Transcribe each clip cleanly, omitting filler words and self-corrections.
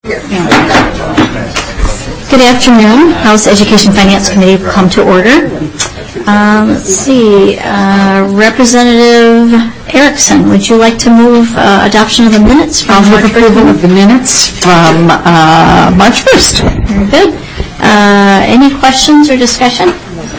Good afternoon. House Education Finance Committee will come to order. Let's see. Representative Erickson, would you like to move adoption of the minutes from I'll move approval of the minutes from March 1st. Very good. Any questions or discussion?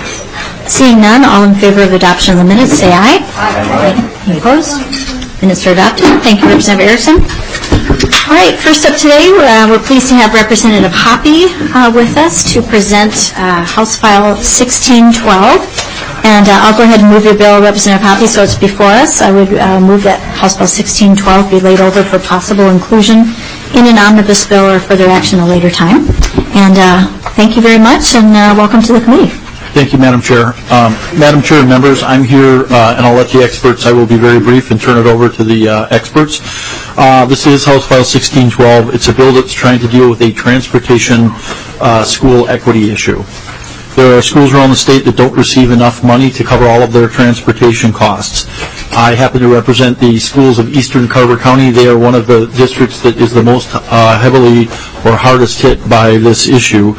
Seeing none, all in favor of adoption of the minutes, say aye. Aye. Any opposed? Minutes are adopted. Thank you, Representative Erickson. All right, first up today, we're pleased to have Representative Hoppe with us to present House File 1612. And I'll go ahead and move your bill, Representative Hoppe, so it's before us. I would move that House File 1612 be laid over for possible inclusion in an omnibus bill or further action at a later time. And thank you very much, and welcome to the committee. Thank you, Madam Chair. Madam Chair and members, I'm here, and I'll let the experts, I will be very brief and turn it over to the experts. This is House File 1612. It's a bill that's trying to deal with a transportation school equity issue. There are schools around the state that don't receive enough money to cover all of their transportation costs. I happen to represent the schools of Eastern Carver County. They are one of the districts that is the most heavily or hardest hit by this issue.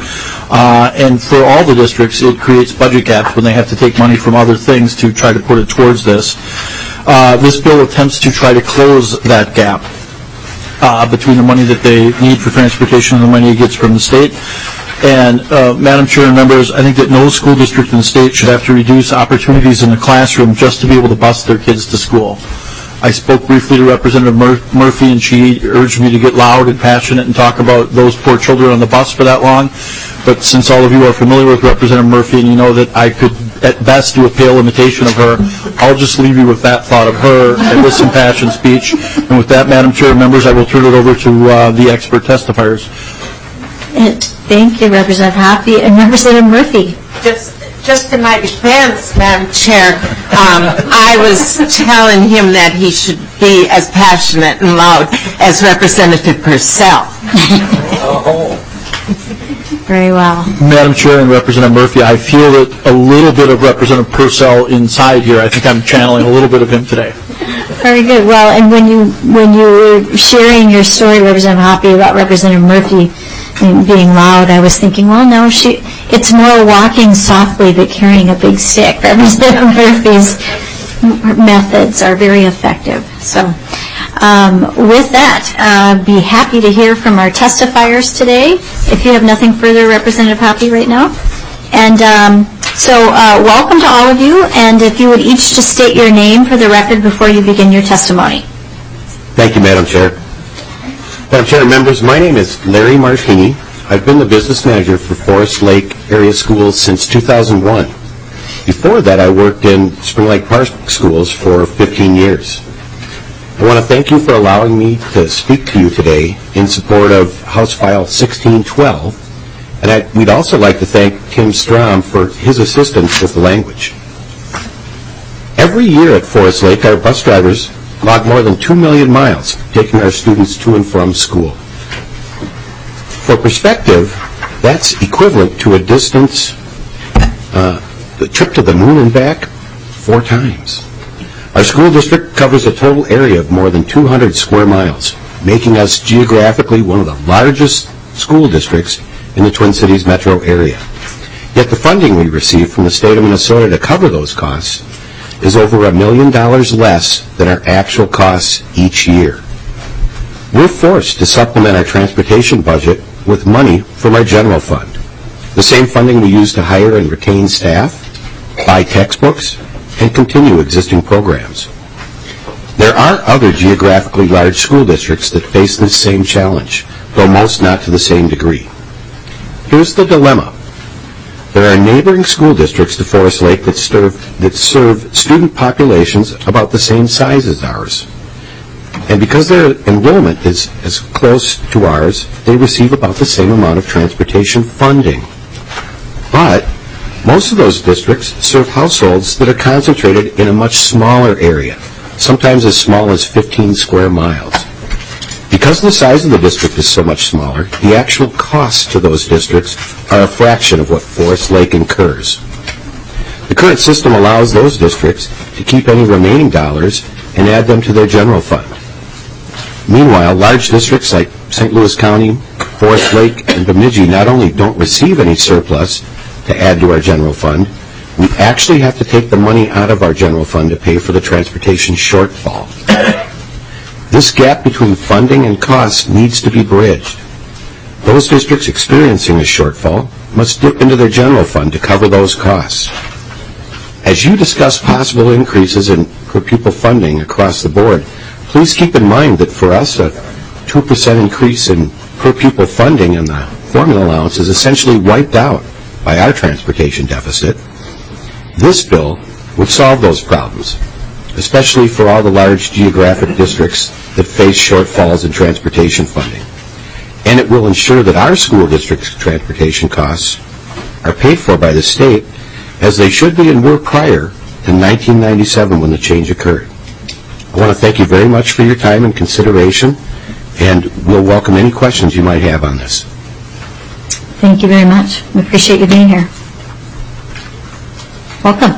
And for all the districts, it creates budget gaps when they have to take money from other things to try to put it towards this. This bill attempts to try to close that gap between the money that they need for transportation and the money it gets from the state. And Madam Chair and members, I think that no school district in the state should have to reduce opportunities in the classroom just to be able to bus their kids to school. I spoke briefly to Representative Murphy, and she urged me to get loud and passionate and talk about those poor children on the bus for that long. But since all of you are familiar with Representative Murphy and you know that I could at best do a pale imitation of her, I'll just leave you with that thought of her and this impassioned speech. And with that, Madam Chair and members, I will turn it over to the expert testifiers. Thank you, Representative Hoppe. And Representative Murphy. Just in my defense, Madam Chair, I was telling him that he should be as passionate and loud as Representative Purcell. Very well. Madam Chair and Representative Murphy, I feel that a little bit of Representative Purcell inside here. I think I'm channeling a little bit of him today. Very good. Well, and when you were sharing your story, Representative Hoppe, about Representative Murphy being loud, I was thinking, well, no, it's more walking softly but carrying a big stick. Representative Murphy's methods are very effective. So with that, I'd be happy to hear from our testifiers today. If you have nothing further, Representative Hoppe, right now. And so welcome to all of you, and if you would each just state your name for the record before you begin your testimony. Thank you, Madam Chair. Madam Chair and members, my name is Larry Martini. I've been the business manager for Forest Lake area schools since 2001. Before that, I worked in Spring Lake Park schools for 15 years. I want to thank you for allowing me to speak to you today in support of House File 1612. And we'd also like to thank Tim Strom for his assistance with the language. Every year at Forest Lake, our bus drivers log more than 2 million miles taking our students to and from school. For perspective, that's equivalent to a distance, the trip to the moon and back, 4 times. Our school district covers a total area of more than 200 square miles, making us geographically one of the largest school districts in the Twin Cities metro area. Yet the funding we receive from the state of Minnesota to cover those costs is over $1 million less than our actual costs each year. We're forced to supplement our transportation budget with money from our general fund, the same funding we use to hire and retain staff, buy textbooks, and continue existing programs. There are other geographically large school districts that face this same challenge, though most not to the same degree. Here's the dilemma. There are neighboring school districts to Forest Lake that serve student populations about the same size as ours. And because their enrollment is as close to ours, they receive about the same amount of transportation funding. But most of those districts serve households that are concentrated in a much smaller area, sometimes as small as 15 square miles. Because the size of the district is so much smaller, the actual costs to those districts are a fraction of what Forest Lake incurs. The current system allows those districts to keep any remaining dollars and add them to their general fund. Meanwhile, large districts like St. Louis County, Forest Lake and Bemidji not only don't receive any surplus to add to our general fund, we actually have to take the money out of our general fund to pay for the transportation shortfall. This gap between funding and costs needs to be bridged. Those districts experiencing a shortfall must dip into their general fund to cover those costs. As you discuss possible increases in per pupil funding across the board, please keep in mind that for us a 2% increase in per pupil funding in the formula allowance is essentially wiped out by our transportation deficit. This bill would solve those problems, especially for all the large geographic districts that face shortfalls in transportation funding. And it will ensure that our school district's transportation costs are paid for by the state, as they should be and were prior to 1997 when the change occurred. I want to thank you very much for your time and consideration, and we'll welcome any questions you might have on this. Thank you very much. We appreciate you being here. Welcome.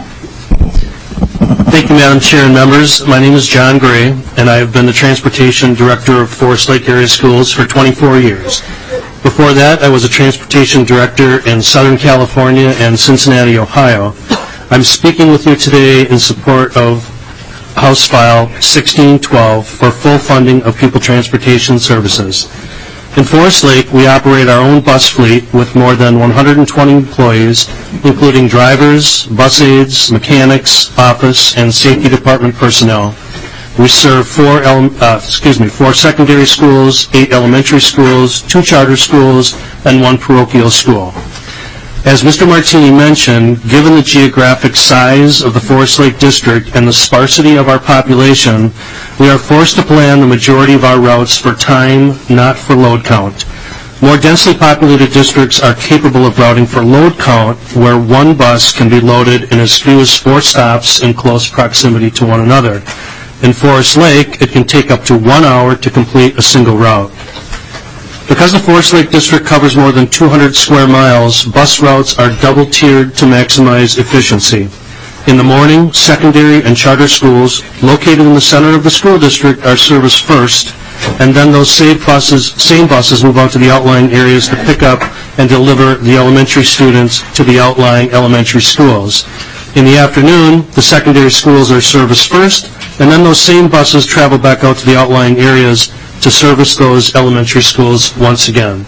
Thank you, Madam Chair and members. My name is John Gray, and I have been the Transportation Director of Forest Lake Area Schools for 24 years. Before that, I was a Transportation Director in Southern California and Cincinnati, Ohio. I'm speaking with you today in support of House File 1612 for full funding of pupil transportation services. In Forest Lake, we operate our own bus fleet with more than 120 employees, including drivers, bus aides, mechanics, office, and safety department personnel. We serve four secondary schools, 8 elementary schools, 2 charter schools, and 1 parochial school. As Mr. Martini mentioned, given the geographic size of the Forest Lake District and the sparsity of our population, we are forced to plan the majority of our routes for time, not for load count. More densely populated districts are capable of routing for load count, where one bus can be loaded in as few as 4 stops in close proximity to one another. In Forest Lake, it can take up to 1 hour to complete a single route. Because the Forest Lake District covers more than 200 square miles, bus routes are double-tiered to maximize efficiency. In the morning, secondary and charter schools located in the center of the school district are serviced first, and then those same buses move out to the outlying areas to pick up and deliver the elementary students to the outlying elementary schools. In the afternoon, the secondary schools are serviced first, and then those same buses travel back out to the outlying areas to service those elementary schools once again.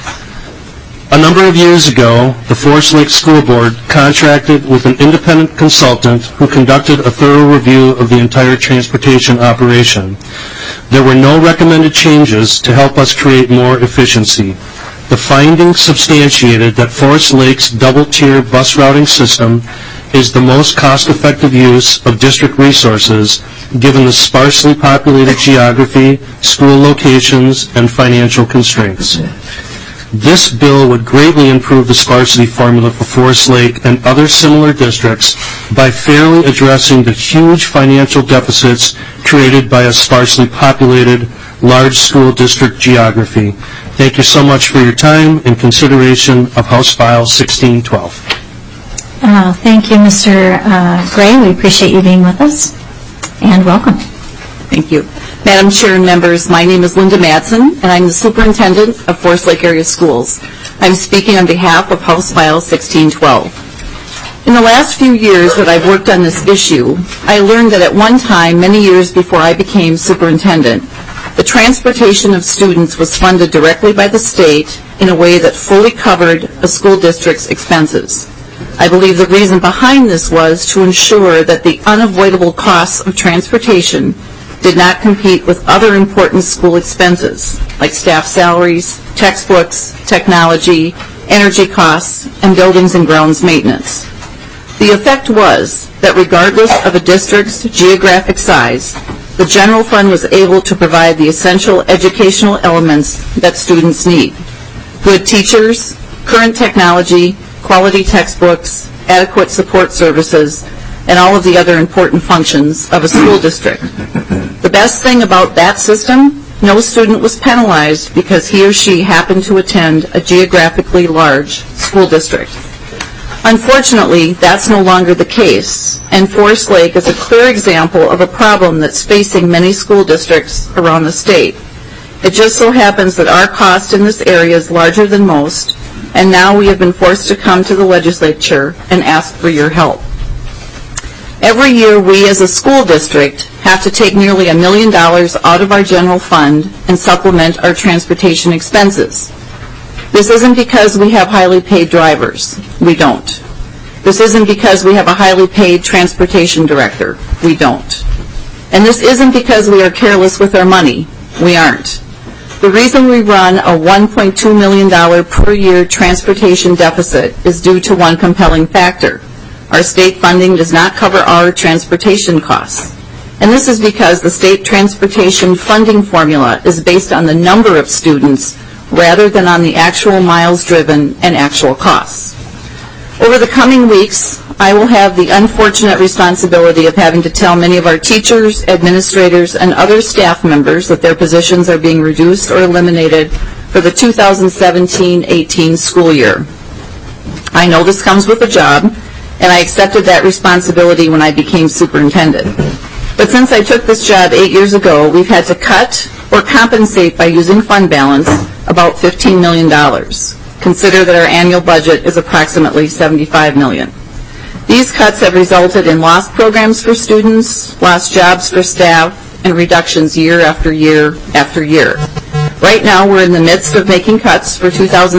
A number of years ago, the Forest Lake School Board contracted with an independent consultant who conducted a thorough review of the entire transportation operation. There were no recommended changes to help us create more efficiency. The findings substantiated that Forest Lake's double-tier bus routing system is the most cost-effective use of district resources given the sparsely populated geography, school locations, and financial constraints. This bill would greatly improve the sparsity formula for Forest Lake and other similar districts by fairly addressing the huge financial deficits created by a sparsely populated, large school district geography. Thank you so much for your time and consideration of House File 1612. Thank you, Mr. Gray. We appreciate you being with us, and welcome. Thank you. Madam Chair and members, my name is Linda Madsen, and I'm the Superintendent of Forest Lake Area Schools. I'm speaking on behalf of House File 1612. In the last few years that I've worked on this issue, I learned that at one time, many years before I became superintendent, the transportation of students was funded directly by the state in a way that fully covered a school district's expenses. I believe the reason behind this was to ensure that the unavoidable costs of transportation did not compete with other important school expenses, like staff salaries, textbooks, technology, energy costs, and buildings and grounds maintenance. The effect was that regardless of a district's geographic size, the general fund was able to provide the essential educational elements that students need: good teachers, current technology, quality textbooks, adequate support services, and all of the other important functions of a school district. The best thing about that system, no student was penalized because he or she happened to attend a geographically large school district. Unfortunately, that's no longer the case, and Forest Lake is a clear example of a problem that's facing many school districts around the state. It just so happens that our cost in this area is larger than most, and now we have been forced to come to the legislature and ask for your help. Every year, we as a school district have to take nearly $1 million out of our general fund and supplement our transportation expenses. This isn't because we have highly paid drivers. We don't. This isn't because we have a highly paid transportation director. We don't. And this isn't because we are careless with our money. We aren't. The reason we run a $1.2 million per year transportation deficit is due to one compelling factor. Our state funding does not cover our transportation costs. And this is because the state transportation funding formula is based on the number of students rather than on the actual miles driven and actual costs. Over the coming weeks, I will have the unfortunate responsibility of having to tell many of our teachers, administrators, and other staff members that their positions are being reduced or eliminated for the 2017-18 school year. I know this comes with a job, and I accepted that responsibility when I became superintendent. But since I took this job 8 years ago, we've had to cut or compensate by using fund balance about $15 million. Consider that our annual budget is approximately $75 million. These cuts have resulted in lost programs for students, lost jobs for staff, and reductions year after year after year. Right now, we're in the midst of making cuts for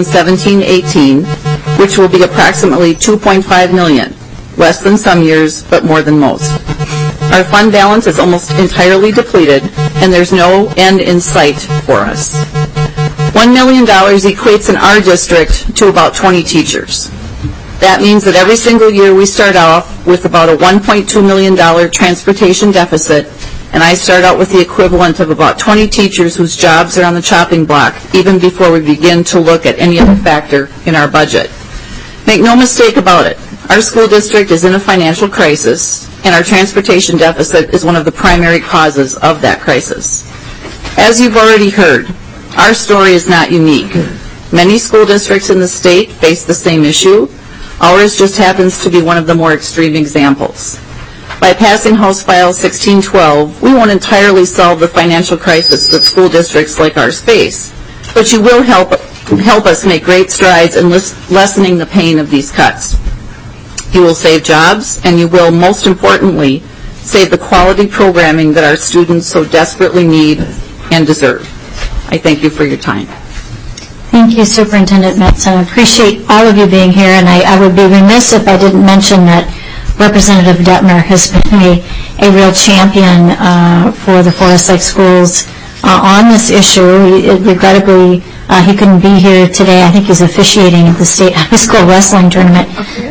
2017-18, which will be approximately $2.5 million, less than some years, but more than most. Our fund balance is almost entirely depleted, and there's no end in sight for us. $1 million equates in our district to about 20 teachers. That means that every single year we start off with about a $1.2 million transportation deficit, and I start out with the equivalent of about 20 teachers whose jobs are on the chopping block, even before we begin to look at any other factor in our budget. Make no mistake about it, our school district is in a financial crisis, and our transportation deficit is one of the primary causes of that crisis. As you've already heard, our story is not unique. Many school districts in the state face the same issue. Ours just happens to be one of the more extreme examples. By passing House File 1612, we won't entirely solve the financial crisis that school districts like ours face, but you will help us make great strides in lessening the pain of these cuts. You will save jobs, and you will, most importantly, save the quality programming that our students so desperately need and deserve. I thank you for your time. Thank you, Superintendent Metzen. I appreciate all of you being here, and I would be remiss if I didn't mention that Representative Detmer has been a real champion for the Forest Lake Schools on this issue. Regrettably, he couldn't be here today. I think he's officiating at the state high school wrestling tournament.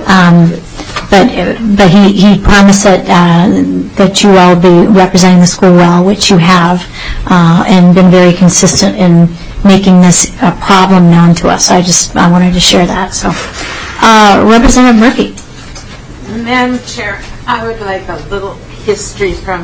But he promised that you all be representing the school well, which you have, and been very consistent in making this a problem known to us. I wanted to share that. So, Representative Murphy. Madam Chair, I would like a little history from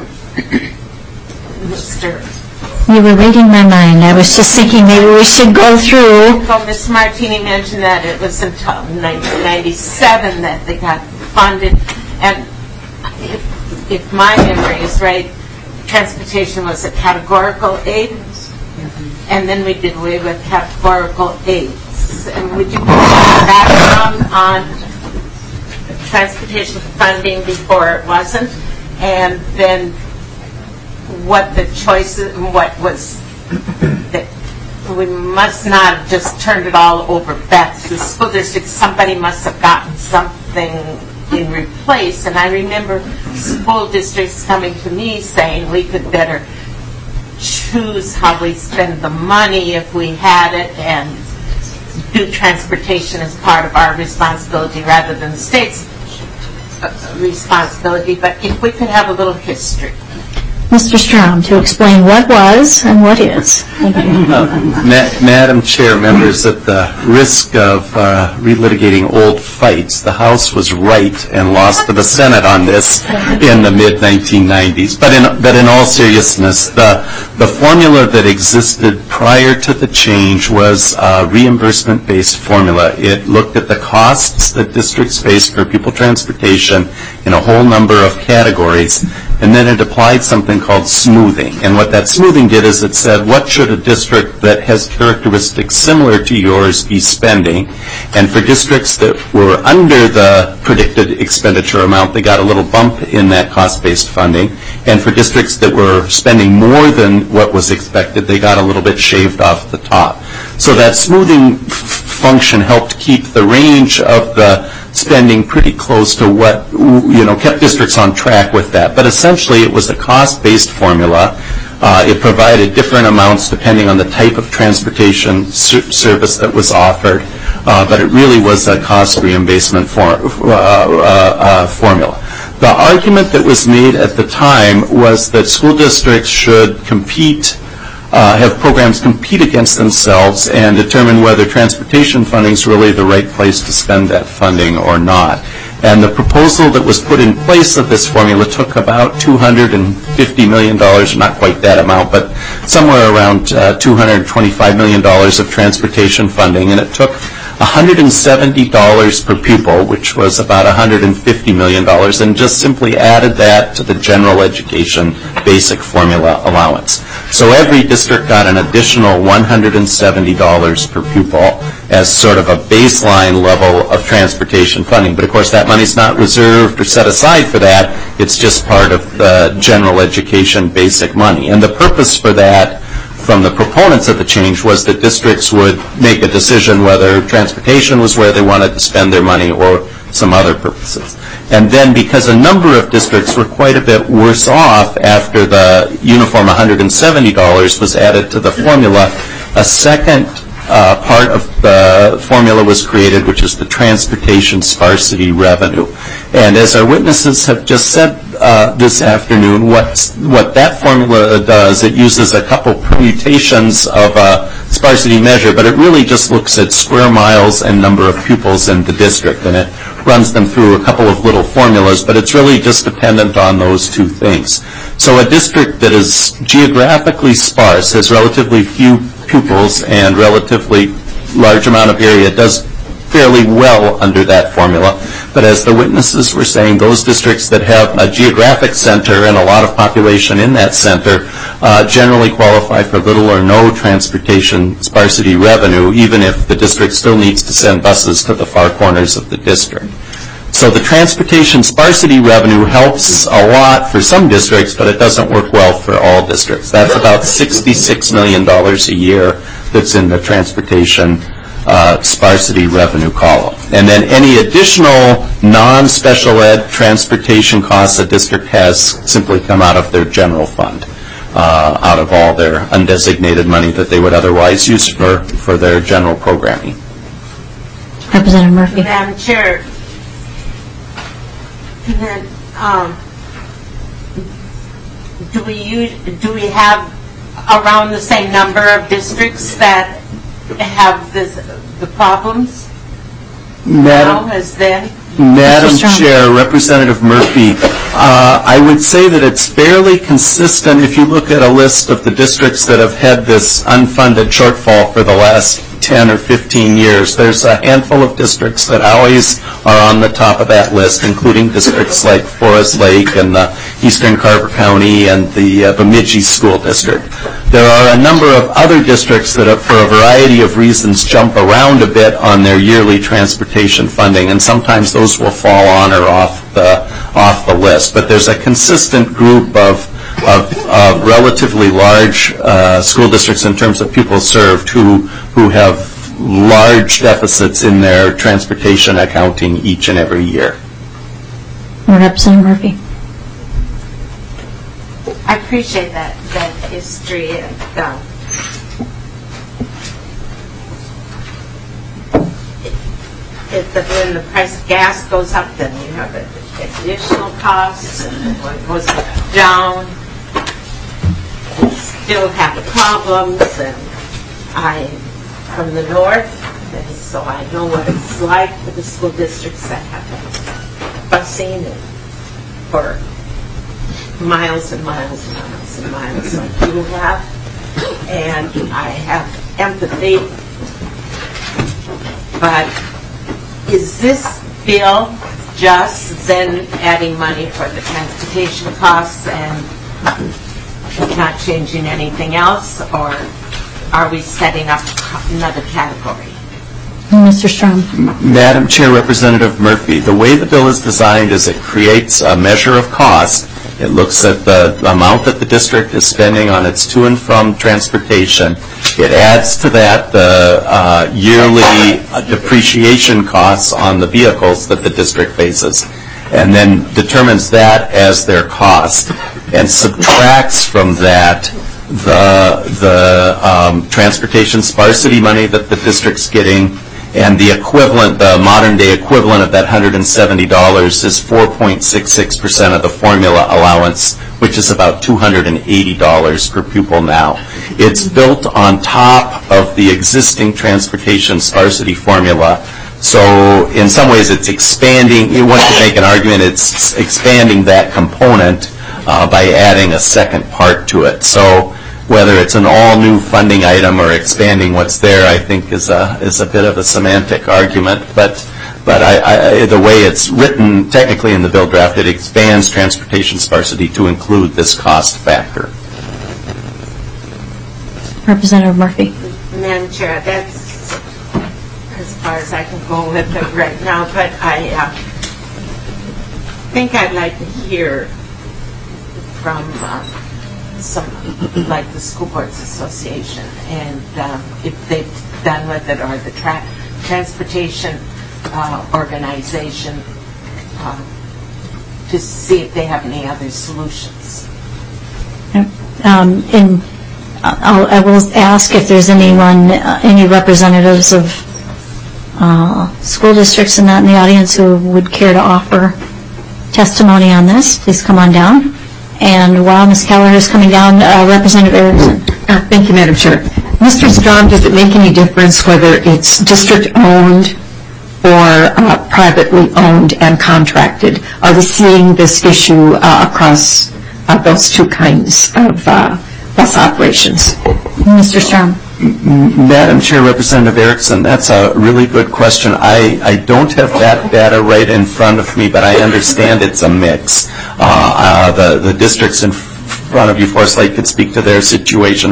Mr. You were reading my mind. I was just thinking maybe we should go through. Well, Ms. Martini mentioned that it was until 1997 that they got funded, and if my memory is right, transportation was a categorical aid, and then we did away with categorical aids. And would you put background on transportation funding before it wasn't, and then what the choices, what was that we must not have just turned it all over back to the school district. Somebody must have gotten something in replace. And I remember school districts coming to me saying we could better choose how we spend the money if we had it, and do transportation as part of our responsibility rather than the state's responsibility. But if we could have a little history. Mr. Strom, to explain what was and what is. Thank you. Madam Chair, members, at the risk of relitigating old fights, the House was right and lost to the Senate on this in the mid-1990s. But in all seriousness, the formula that existed prior to the change was a reimbursement-based formula. It looked at the costs that districts face for pupil transportation in a whole number of categories, and then it applied something called smoothing. And what that smoothing did is it said, what should a district that has characteristics similar to yours be spending? And for districts that were under the predicted expenditure amount, they got a little bump in that cost-based funding. And for districts that were spending more than what was expected, they got a little bit shaved off the top. So that smoothing function helped keep the range of the spending pretty close to what, kept districts on track with that. But essentially it was a cost-based formula. It provided different amounts depending on the type of transportation service that was offered, but it really was a cost reimbursement formula. The argument that was made at the time was that school districts should have programs compete against themselves and determine whether transportation funding is really the right place to spend that funding or not. And the proposal that was put in place of this formula took about $250 million, not quite that amount, but somewhere around $225 million of transportation funding, and it took $170 per pupil, which was about $150 million, and just simply added that to the general education basic formula allowance. So every district got an additional $170 per pupil as sort of a baseline level of transportation funding. But of course that money's not reserved or set aside for that. It's just part of the general education basic money. And the purpose for that from the proponents of the change was that districts would make a decision whether transportation was where they wanted to spend their money or some other purposes. And then because a number of districts were quite a bit worse off after the uniform $170 was added to the formula, a second part of the formula was created, which is the transportation sparsity revenue. And as our witnesses have just said this afternoon, what that formula does, it uses a couple permutations of a sparsity measure, but it really just looks at square miles and number of pupils in the district, and it runs them through a couple of little formulas, but it's really just dependent on those two things. So a district that is geographically sparse, has relatively few pupils and relatively large amount of area, does fairly well under that formula. But as the witnesses were saying, those districts that have a geographic center and a lot of population in that center generally qualify for little or no transportation sparsity revenue, even if the district still needs to send buses to the far corners of the district. So the transportation sparsity revenue helps a lot for some districts, but it doesn't work well for all districts. That's about $66 million a year that's in the transportation sparsity revenue column. And then any additional non-special ed transportation costs a district has simply come out of their general fund, out of all their undesignated money that they would otherwise use for their general programming. Representative Murphy. Madam Chair, do we have around the same number of districts that have the problems now as then? Madam Chair, Representative Murphy, I would say that it's fairly consistent if you look at a list of the districts that have had this unfunded shortfall for the last 10 or 15 years. There's a handful of districts that always are on the top of that list, including districts like Forest Lake and the Eastern Carver County and the Bemidji School District. There are a number of other districts that, for a variety of reasons, jump around a bit on their yearly transportation funding, and sometimes those will fall on or off the list. But there's a consistent group of relatively large school districts in terms of pupils served who have large deficits in their transportation accounting each and every year. Representative Murphy. I appreciate that history. And when the price of gas goes up, then you have additional costs, and when it goes down, you still have problems. And I'm from the north, and so I know what it's like for the school districts that have busing for miles and miles and miles and miles like you have, and I have empathy. But is this bill just then adding money for the transportation costs and not changing anything else, or are we setting up another category? Mr. Strom. Madam Chair, Representative Murphy, the way the bill is designed is it creates a measure of cost. It looks at the amount that the district is spending on its to and from transportation. It adds to that the yearly depreciation costs on the vehicles that the district faces, and then determines that as their cost, and subtracts from that the transportation sparsity money that the district's getting, and the equivalent, the modern day equivalent of that $170 is 4.66% of the formula allowance, which is about $280 per pupil now. It's built on top of the existing transportation sparsity formula. So in some ways it's expanding, you want to make an argument, it's expanding that component by adding a second part to it. So whether it's an all-new funding item or expanding what's there, I think is a bit of a semantic argument. But the way it's written technically in the bill draft, it expands transportation sparsity to include this cost factor. Representative Murphy. Madam Chair, that's as far as I can go with it right now, but I think I'd like to hear from some, like the School Boards Association, and if they've done with it, or the transportation organization, to see if they have any other solutions. I will ask if there's anyone, any representatives of school districts and that in the audience who would care to offer testimony on this. Please come on down. And while Ms. Kelleher is coming down, Representative Erickson. Thank you, Madam Chair. Mr. Strom, does it make any difference whether it's district-owned or privately owned and contracted? Are we seeing this issue across those two kinds of bus operations? Mr. Strom. Madam Chair, Representative Erickson, that's a really good question. I don't have that data right in front of me, but I understand it's a mix. The districts in front of you, Forest Lake, could speak to their situation.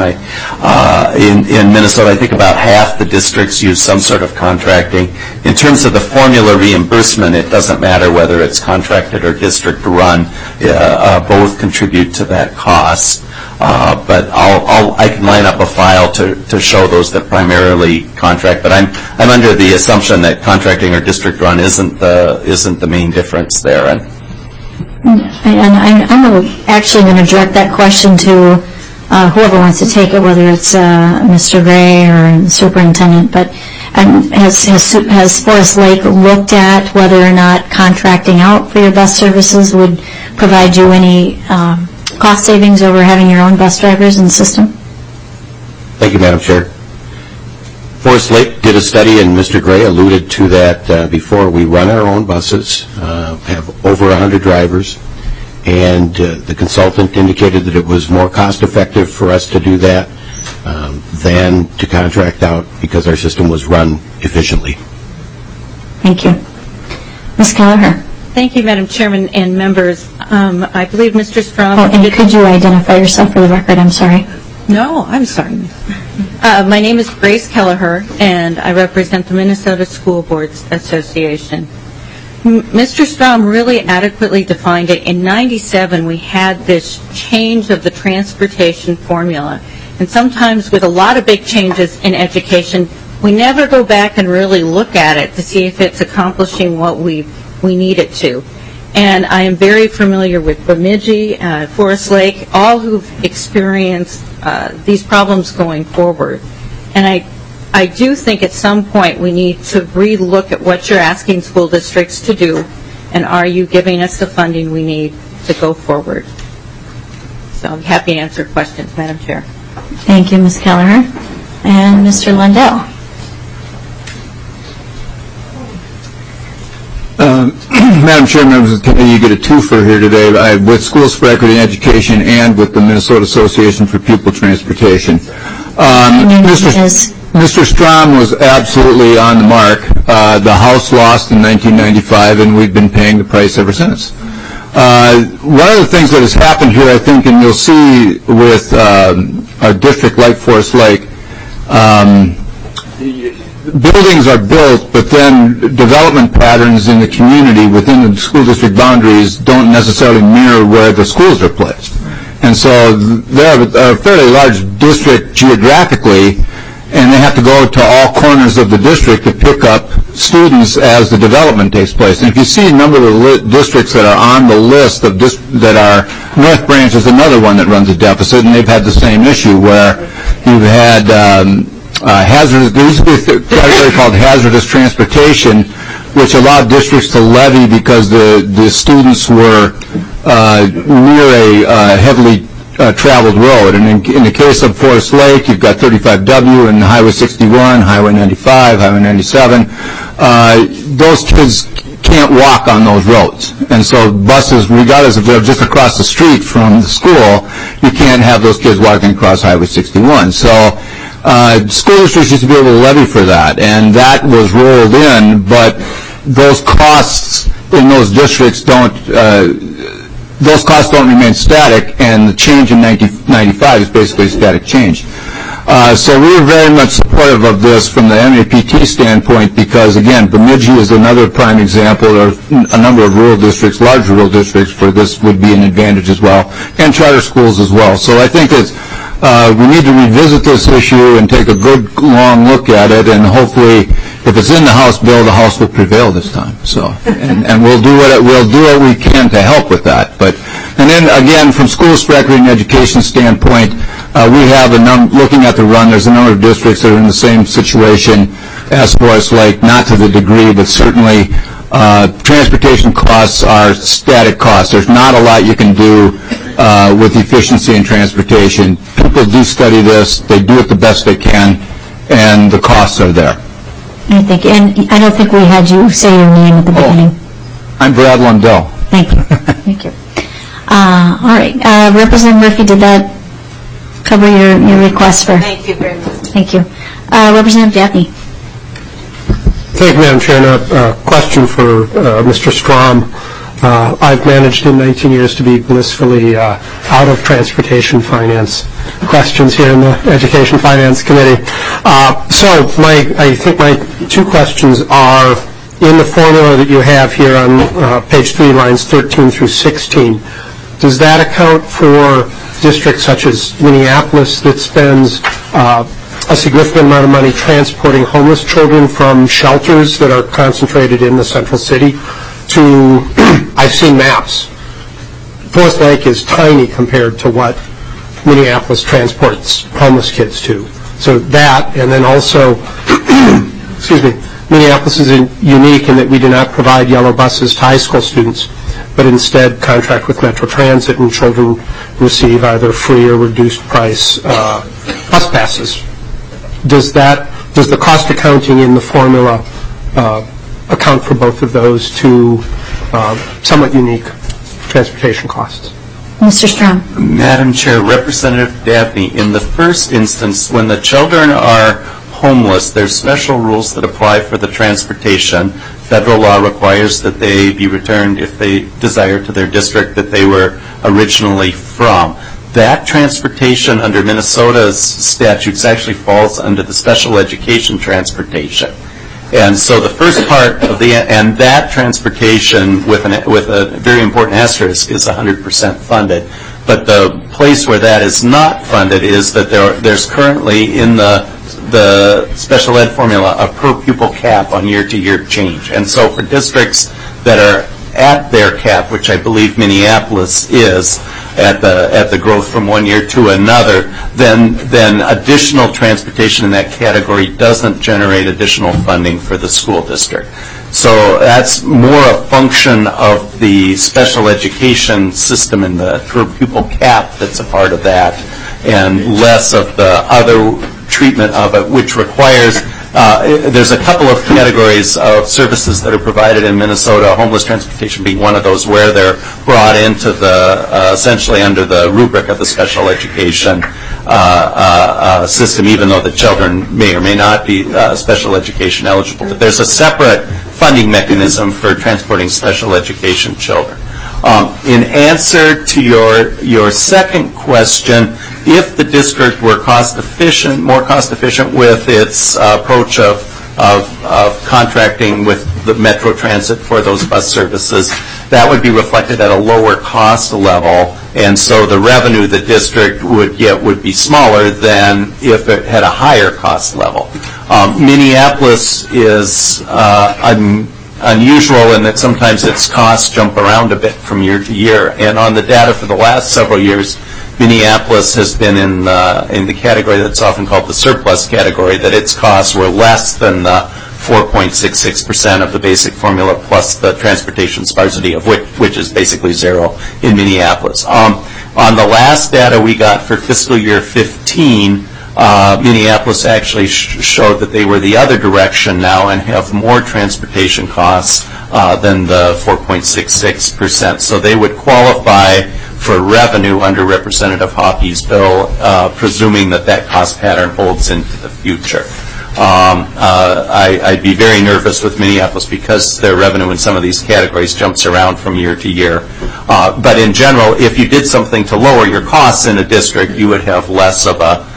In Minnesota, I think about half the districts use some sort of contracting. In terms of the formula reimbursement, it doesn't matter whether it's contracted or district run. Both contribute to that cost. But I can line up a file to show those that primarily contract. But I'm under the assumption that contracting or district run isn't the main difference there. And I'm actually going to direct that question to whoever wants to take it, whether it's Mr. Gray or the superintendent. But has Forest Lake looked at whether or not contracting out for your bus services would provide you any cost savings over having your own bus drivers in the system? Thank you, Madam Chair. Forest Lake did a study, and Mr. Gray alluded to that before. We run our own buses, have over 100 drivers, and the consultant indicated that it was more cost-effective for us to do that than to contract out because our system was run efficiently. Thank you. Ms. Kelleher. Thank you, Madam Chairman and members. I believe Mr. Strom... Oh, and could you identify yourself for the record? I'm sorry. No, I'm sorry. My name is Grace Kelleher, and I represent the Minnesota School Boards Association. Mr. Strom really adequately defined it. In '97, we had this change of the transportation formula. And sometimes with a lot of big changes in education, we never go back and really look at it to see if it's accomplishing what we need it to. And I am very familiar with Bemidji, Forest Lake, all who've experienced these problems going forward. And I do think at some point we need to re-look at what you're asking school districts to do, and are you giving us the funding we need to go forward? So I'm happy to answer questions, Madam Chair. Thank you, Ms. Kelleher. And Mr. Lundell. Madam Chair, members of the committee, you get a twofer here today with Schools for Equity in Education and with the Minnesota Association for Pupil Transportation. Mr. Strom was absolutely on the mark. The House lost in 1995, and we've been paying the price ever since. One of the things that has happened here, I think, and you'll see with a district like Forest Lake, buildings are built, but then development patterns in the community within the school district boundaries don't necessarily mirror where the schools are placed. And so they're a fairly large district geographically, and they have to go to all corners of the district to pick up students as the development takes place. And if you see a number of the districts that are on the list of that are, North Branch is another one that runs a deficit, and they've had the same issue where you've had hazardous, there used to be a category called hazardous transportation, which allowed districts to levy because the students were near a heavily traveled road. And in the case of Forest Lake, you've got 35W and Highway 61, Highway 95, Highway 97. Those kids can't walk on those roads. And so buses, regardless if they're just across the street from the school, you can't have those kids walking across Highway 61. So school districts used to be able to levy for that, and that was rolled in, but those costs in those districts don't remain static, and the change in 1995 is basically a static change. So we were very much supportive of this from the MAPT standpoint because, again, Bemidji is another prime example. There are a number of rural districts, large rural districts, where this would be an advantage as well, and charter schools as well. So I think that we need to revisit this issue and take a good, long look at it, and hopefully, if it's in the House bill, the House will prevail this time. So, and we'll do what we can to help with that. And then again, from school recreation and education standpoint, we have looking at the run. There's a number of districts that are in the same situation as Forest Lake, not to the degree, but certainly transportation costs are static costs. There's not a lot you can do with efficiency in transportation. People do study this. They do it the best they can, and the costs are there. Thank you. And I don't think we had you say your name at the beginning. I'm Brad Lundell. Thank you. Thank you. All right. Representative Murphy, did that cover your request for? Thank you very much. Thank you. Representative Gaffney. Thank you, Madam Chair. And a question for Mr. Strom. I've managed in 19 years to be blissfully out of transportation finance questions here in the Education Finance Committee. So I think my two questions are, in the formula that you have here on page 3, lines 13 through 16, does that account for districts such as Minneapolis that spends a significant amount of money transporting homeless children from shelters that are concentrated in the central city to, I've seen maps. Forest Lake is tiny compared to what Minneapolis transports homeless kids to. So that, and then also, excuse me, Minneapolis is unique in that we do not provide yellow buses to high school students, but instead contract with Metro Transit, and children receive either free or reduced price bus passes. Does the cost accounting in the formula account for both of those two somewhat unique transportation costs? Mr. Strom. Madam Chair, Representative Dabney, in the first instance, when the children are homeless, there's special rules that apply for the transportation. Federal law requires that they be returned if they desire to their district that they were originally from. That transportation under Minnesota's statutes actually falls under the special education transportation. And so the first part of and that transportation with a very important asterisk is 100% funded. But the place where that is not funded is that there's currently in the special ed formula a per pupil cap on year-to-year change. And so for districts that are at their cap, which I believe Minneapolis is, at the growth from one year to another, then additional transportation in that category doesn't generate additional funding for the school district. So that's more a function of the special education system and the per pupil cap that's a part of that, and less of the other treatment of it, which requires there's a couple of categories of services that are provided in Minnesota, homeless transportation being one of those, where they're brought into the essentially under the rubric of the special education system, even though the children may or may not be special education eligible. But there's a separate funding mechanism for transporting special education children. In answer to your second question, if the district were more cost efficient with its approach of contracting with the Metro Transit for those bus services, that would be reflected at a lower cost level, and so the revenue the district would get would be smaller than if it had a higher cost level. Minneapolis is unusual in that sometimes its costs jump around a bit from year to year, and on the data for the last several years, Minneapolis has been in the category that's often called the surplus category, that its costs were less than the 4.66% of the basic formula plus the transportation sparsity, of which is basically zero in Minneapolis. On the last data we got for fiscal year 15, Minneapolis actually showed that they were the other direction now and have more transportation costs than the 4.66%. So they would qualify for revenue under Representative Hoppy's bill, presuming that cost pattern holds into the future. I'd be very nervous with Minneapolis because their revenue in some of these categories jumps around from year to year. But in general, if you did something to lower your costs in a district, you would have less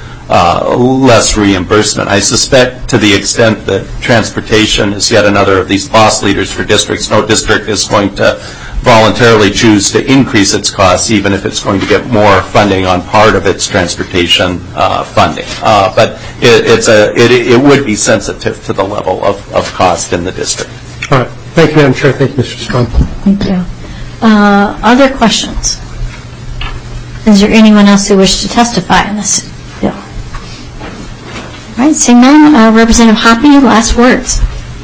reimbursement. I suspect to the extent that transportation is yet another of these loss leaders for districts, no district is going to voluntarily choose to increase its costs, even if it's going to get more funding on part of its transportation funding. But it would be sensitive to the level of cost in the district. All right. Thank you, Madam Chair. Thank you, Mr. Strom. Thank you. Other questions? Is there anyone else who wishes to testify on this bill? All right. Seeing none, Representative Hoppy, last words.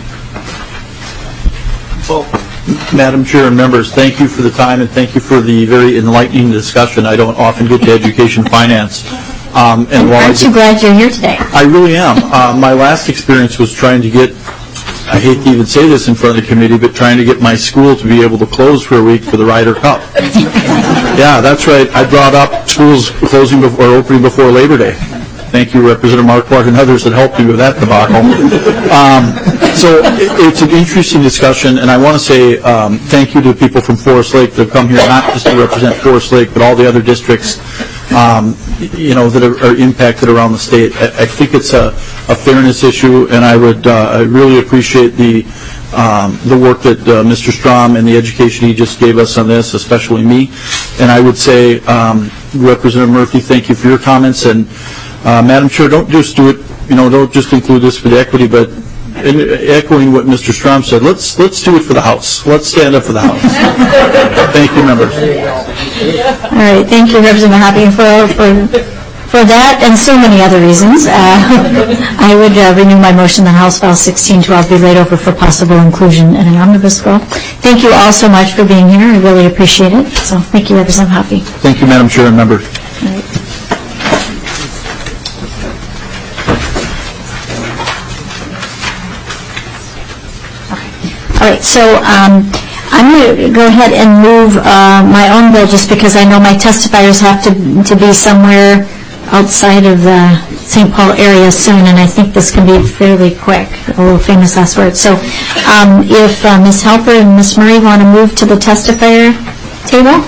Well, Madam Chair and members, thank you for the time and thank you for the very enlightening discussion. I don't often get to education finance. And aren't you glad you're here today? I really am. My last experience was trying to get, I hate to even say this in front of the committee, but trying to get my school to be able to close for a week for the Ryder Cup. Yeah, that's right. I brought up schools closing or opening before Labor Day. Thank you, Representative Marquardt and others that helped me with that debacle. So it's an interesting discussion, and I want to say thank you to people from Forest Lake that have come here, not just to represent Forest Lake, but all the other districts, that are impacted around the state. I think it's a fairness issue, and I really appreciate the work that Mr. Strom and the education he just gave us on this, especially me. And I would say, Representative Murphy, thank you for your comments, and Madam Chair, don't just do it, don't just include this for the equity, but echoing what Mr. Strom said, let's do it for the House. Let's stand up for the House. Thank you, members. All right, thank you, Representative Hoppy, for that and so many other reasons. I would renew my motion that House File 1612 be laid over for possible inclusion in an omnibus bill. Thank you all so much for being here. I really appreciate it. So thank you, Representative Hoppy. Thank you, Madam Chair and members. All right. All right, so I'm going to go ahead and move my own bill just because I know my testifiers have to be somewhere outside of the St. Paul area soon, and I think this can be fairly quick, a little famous last word. So if Ms. Halper and Ms. Murray want to move to the testifier table.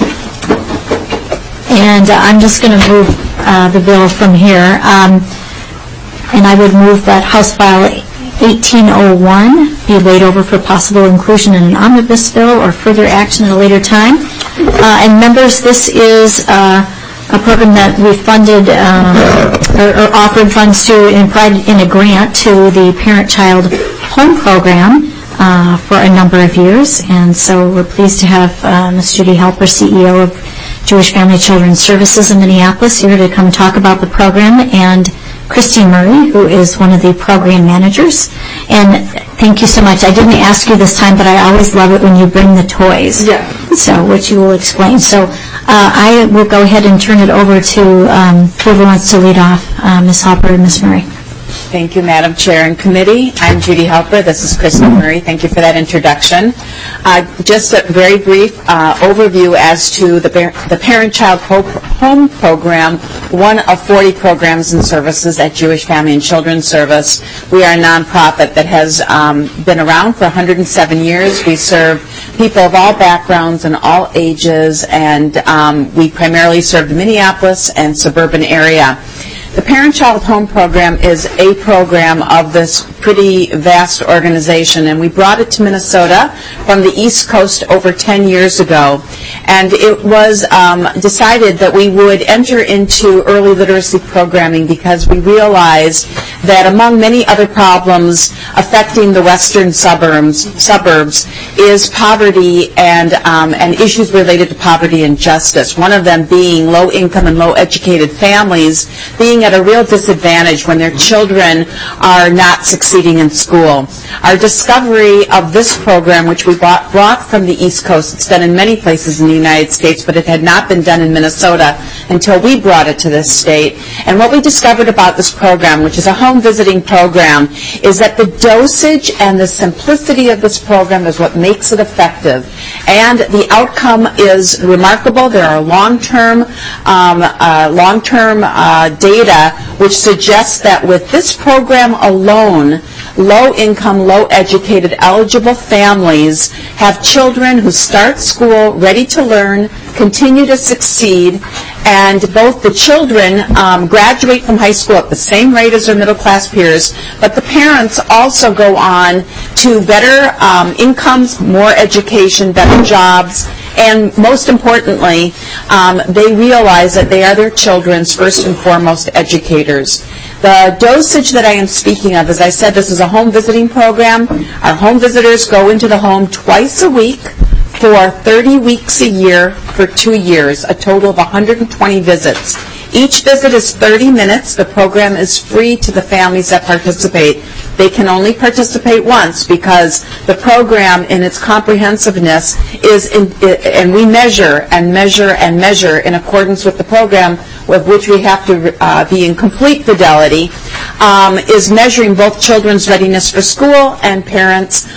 And I'm just going to move the bill from here. And I would move that House File 1801 be laid over for possible inclusion in an omnibus bill or further action at a later time. And members, this is a program that we funded or offered funds to in a grant to the Parent-Child Home Program for a number of years. And so we're pleased to have Ms. Judy Halper, CEO of Jewish Family Children's Services in Minneapolis, here to come talk about the program, and Christine Murray, who is one of the program managers. And thank you so much. I didn't ask you this time, but I always love it when you bring the toys. Yeah. So, which you will explain. So I will go ahead and turn it over to whoever wants to lead off, Ms. Halper and Ms. Murray. Thank you, Madam Chair and Committee. I'm Judy Helper. This is Kristen Murray. Thank you for that introduction. Just a very brief overview as to the Parent-Child Home Program, one of 40 programs and services at Jewish Family and Children's Service. We are a nonprofit that has been around for 107 years. We serve people of all backgrounds and all ages, and we primarily serve the Minneapolis and suburban area. The Parent-Child Home Program is a program of this pretty vast organization, and we brought it to Minnesota from the East Coast over 10 years ago. And it was decided that we would enter into early literacy programming because we realized that among many other problems affecting the western suburbs is poverty and issues related to poverty and justice. One of them being low-income and low-educated families being at a real disadvantage when their children are not succeeding in school. Our discovery of this program, which we brought from the East Coast, it's done in many places in the United States, but it had not been done in Minnesota until we brought it to this state. And what we discovered about this program, which is a home visiting program, is that the dosage and the simplicity of this program is what makes it effective. And the outcome is remarkable. There are long-term data which suggests that with this program alone, low-income, low-educated, eligible families have children who start school ready to learn, continue to succeed, and both the children graduate from high school at the same rate as their middle-class peers, but the parents also go on to better incomes, more education, better jobs, and most importantly, they realize that they are their children's first and foremost educators. The dosage that I am speaking of, as I said, this is a home visiting program. Our home visitors go into the home twice a week for 30 weeks a year for 2 years, a total of 120 visits. Each visit is 30 minutes. The program is free to the families that participate. They can only participate once because the program in its comprehensiveness is, and we measure and measure and measure in accordance with the program with which we have to be in complete fidelity, is measuring both children's readiness for school and parents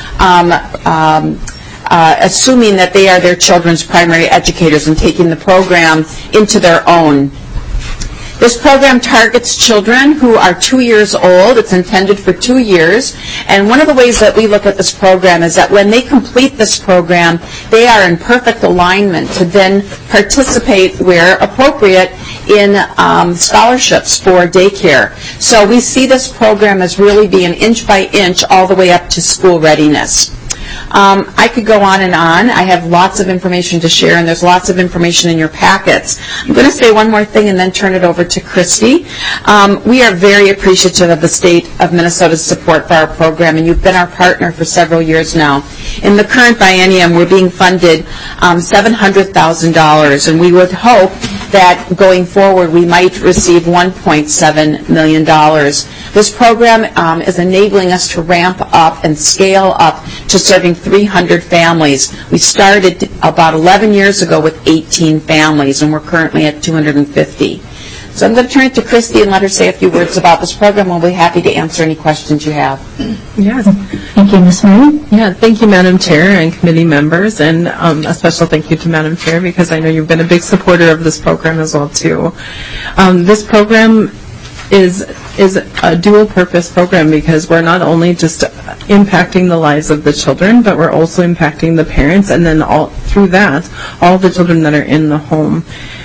assuming that they are their children's primary educators and taking the program into their own. This program targets children who are 2 years old. It's intended for 2 years. And one of the ways that we look at this program is that when they complete this program, they are in perfect alignment to then participate where appropriate in scholarships for daycare. So we see this program as really being inch by inch all the way up to school readiness. I could go on and on. I have lots of information to share, and there's lots of information in your packets. I'm going to say one more thing and then turn it over to Christy. We are very appreciative of the state of Minnesota's support for our program, and you've been our partner for several years now. In the current biennium, we're being funded $700,000, and we would hope that going forward we might receive $1.7 million. This program is enabling us to ramp up and scale up to serving 300 families. We started about 11 years ago with 18 families, and we're currently at 250. So I'm going to turn it to Christy and let her say a few words about this program. We'll be happy to answer any questions you have. Yes. Thank you, Ms. Murray. Yeah, thank you, Madam Chair and committee members, and a special thank you to Madam Chair because I know you've been a big supporter of this program as well, too. This program is a dual-purpose program because we're not only just impacting the lives of the children, but we're also impacting the parents, and then through that, all the children that are in the home.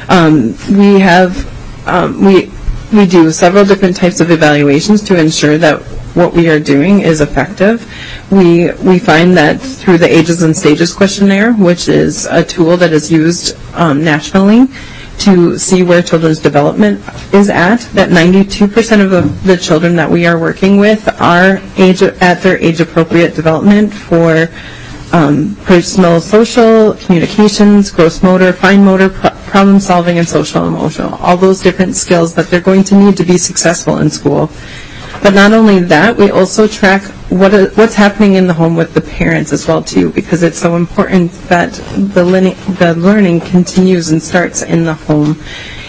We do several different types of evaluations to ensure that what we are doing is effective. We find that through the Ages and Stages questionnaire, which is a tool that is used nationally to see where children's development is at, that 92% of the children that we are working with are at their age-appropriate development for personal, social, communications, gross motor, fine motor, problem solving, and social and emotional, all those different skills that they're going to need to be successful in school. But not only that, we also track what's happening in the home with the parents as well too, because it's so important that the learning continues and starts in the home.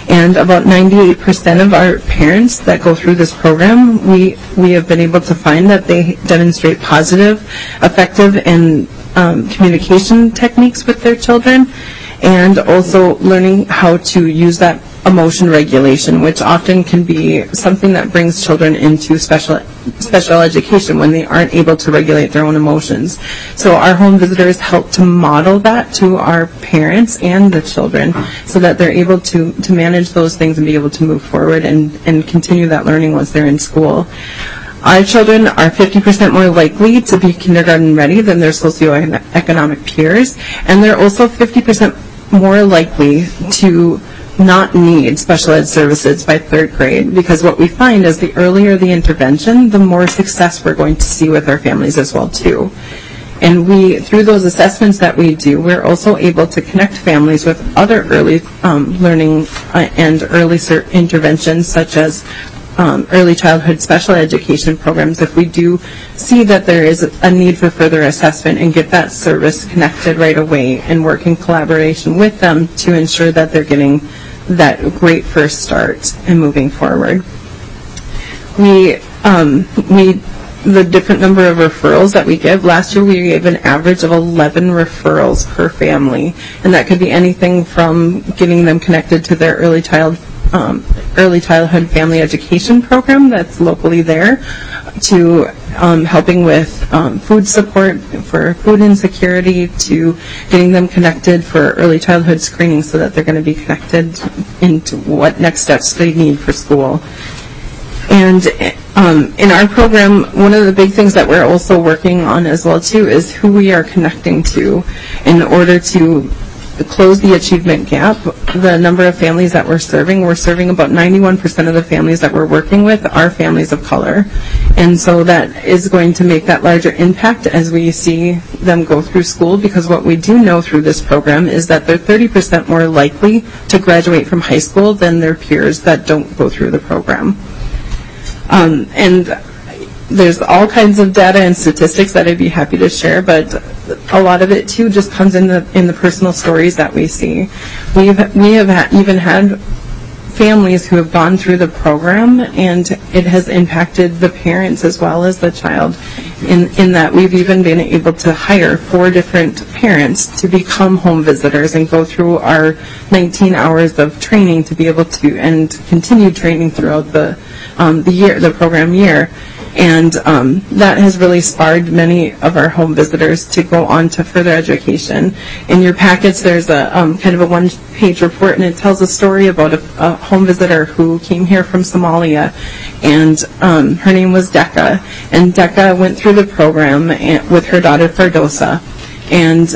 And about 98% of our parents that go through this program, we have been able to find that they demonstrate positive, effective, and communication techniques with their children, and also learning how to use that emotion regulation, which often can be something that brings children into special education when they aren't able to regulate their own emotions. So our home visitors help to model that to our parents and the children so that they're able to manage those things and be able to move forward and continue that learning once they're in school. Our children are 50% more likely to be kindergarten ready than their socioeconomic peers, and they're also 50% more likely to not need special ed services by 3rd grade, because what we find is the earlier the intervention, the more success we're going to see with our families as well too. And through those assessments that we do, we're also able to connect families with other early learning and early interventions such as early childhood special education programs if we do see that there is a need for further assessment, and get that service connected right away and work in collaboration with them to ensure that they're getting that great first start and moving forward. The different number of referrals that we give. Last year we gave an average of 11 referrals per family, and that could be anything from getting them connected to their early childhood family education program that's locally there, to helping with food support for food insecurity, to getting them connected for early childhood screening so that they're going to be connected into what next steps they need for school. And in our program, one of the big things that we're also working on as well too is who we are connecting to in order to close the achievement gap. The number of families that we're serving about 91% of the families that we're working with are families of color. And so that is going to make that larger impact as we see them go through school, because what we do know through this program is that they're 30% more likely to graduate from high school than their peers that don't go through the program. And there's all kinds of data and statistics that I'd be happy to share, but a lot of it too just comes in the personal stories that we see. We have even had families who have gone through the program, and it has impacted the parents as well as the child, in that we've even been able to hire 4 different parents to become home visitors and go through our 19 hours of training to be able to, and continue training throughout the program year. And that has really sparred many of our home visitors to go on to further education. In your packets, there's a kind of a 1-page report, and it tells a story about a home visitor who came here from Somalia, and her name was Decca. And Decca went through the program with her daughter Fardosa, and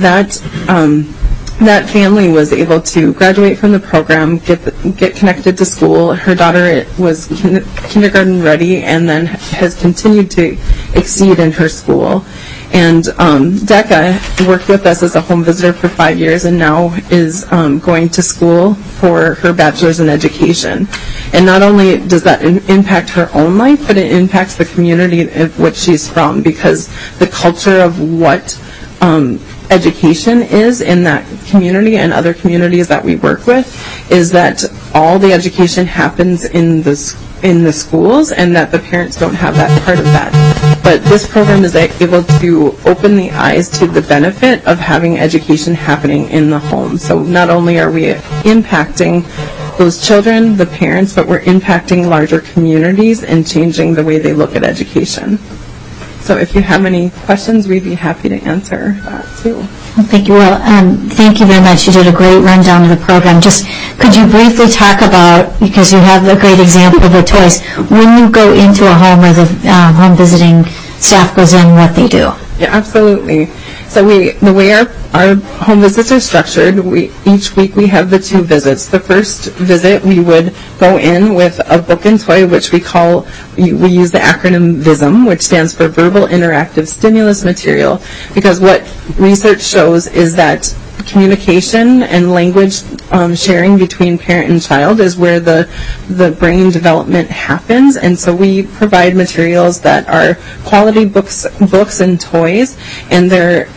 that family was able to graduate from the program, get connected to school. Her daughter was kindergarten ready, and then has continued to exceed in her school. And Decca worked with us as a home visitor for 5 years, and now is going to school for her bachelor's in education. And not only does that impact her own life, but it impacts the community of which she's from, because the culture of what education is in that community and other communities that we work with is that all the education happens in the schools, and that the parents don't have that part of that. But this program is able to open the eyes to the benefit of having education happening in the home. So not only are we impacting those children, the parents, but we're impacting larger communities and changing the way they look at education. So if you have any questions, we'd be happy to answer that too. Thank you. Well, thank you very much. You did a great rundown of the program. Just could you briefly talk about, because you have a great example of the toys, when you go into a home or the home visiting staff goes in, what they do? Yeah, absolutely. So the way our home visits are structured, each week we have the 2 visits. The first visit we would go in with a book and toy, which we use the acronym VISM, which stands for Verbal Interactive Stimulus Material, because what research shows is that communication and language sharing between parent and child is where the brain development happens. And so we provide materials that are quality books and toys, and they're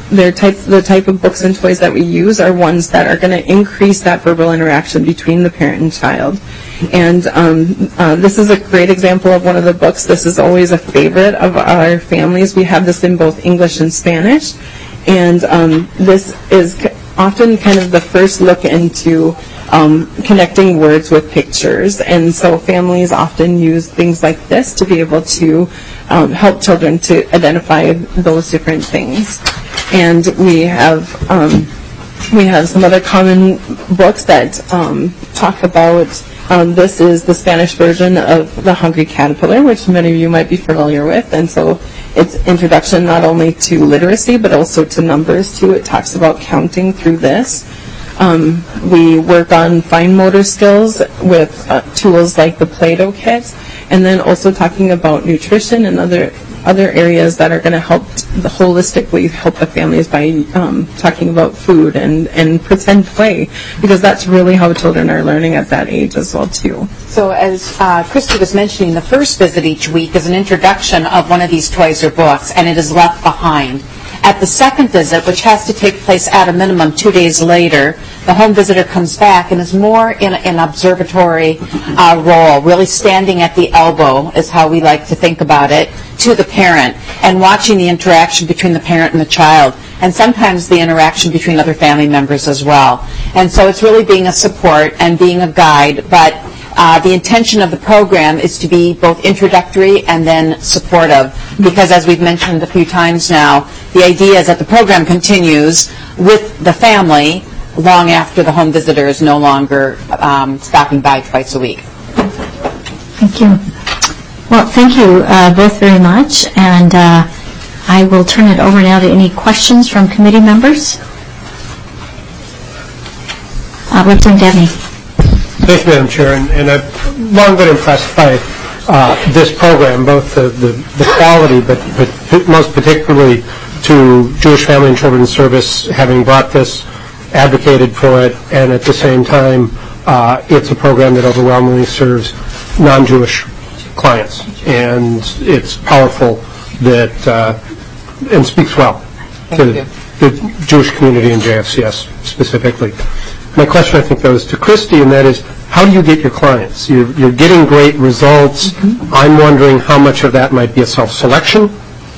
the type of books and toys that we use are ones that are going to increase that verbal interaction between the parent and child. And this is a great example of one of the books. This is always a favorite of our families. We have this in both English and Spanish. And this is often kind of the first look into connecting words with pictures. And so families often use things like this to be able to help children to identify those different things. And we have some other common books that talk about, this is the Spanish version of The Hungry Caterpillar, which many of you might be familiar with. And so it's introduction not only to literacy, but also to numbers too. It talks about counting through this. We work on fine motor skills with tools like the Play-Doh kit, and then also talking about nutrition and other areas that are going to help holistically help the families by talking about food and pretend play, because that's really how children are learning at that age as well too. So as Christy was mentioning, the first visit each week is an introduction of one of these toys or books, and it is left behind. At the second visit, which has to take place at a minimum 2 days later, the home visitor comes back and is more in an observatory role, really standing at the elbow is how we like to think about it, to the parent, and watching the interaction between the parent and the child, and sometimes the interaction between other family members as well. And so it's really being a support and being a guide, but the intention of the program is to be both introductory and then supportive, because as we've mentioned a few times now, the idea is that the program continues with the family long after the home visitor is no longer stopping by twice a week. Thank you. Well, thank you both very much, and I will turn it over now to any questions from committee members. Representative Dabney. Thank you, Madam Chair, and I've long been impressed by this program, both the quality, but most particularly to Jewish Family and Children's Service, having brought this, advocated for it, and at the same time, it's a program that overwhelmingly serves non-Jewish clients, and it's powerful that and speaks well to the Jewish community in JFCS specifically. My question, I think, though, is to Christy, and that is, how do you get your clients? You're getting great results. Mm-hmm. I'm wondering how much of that might be a self-selection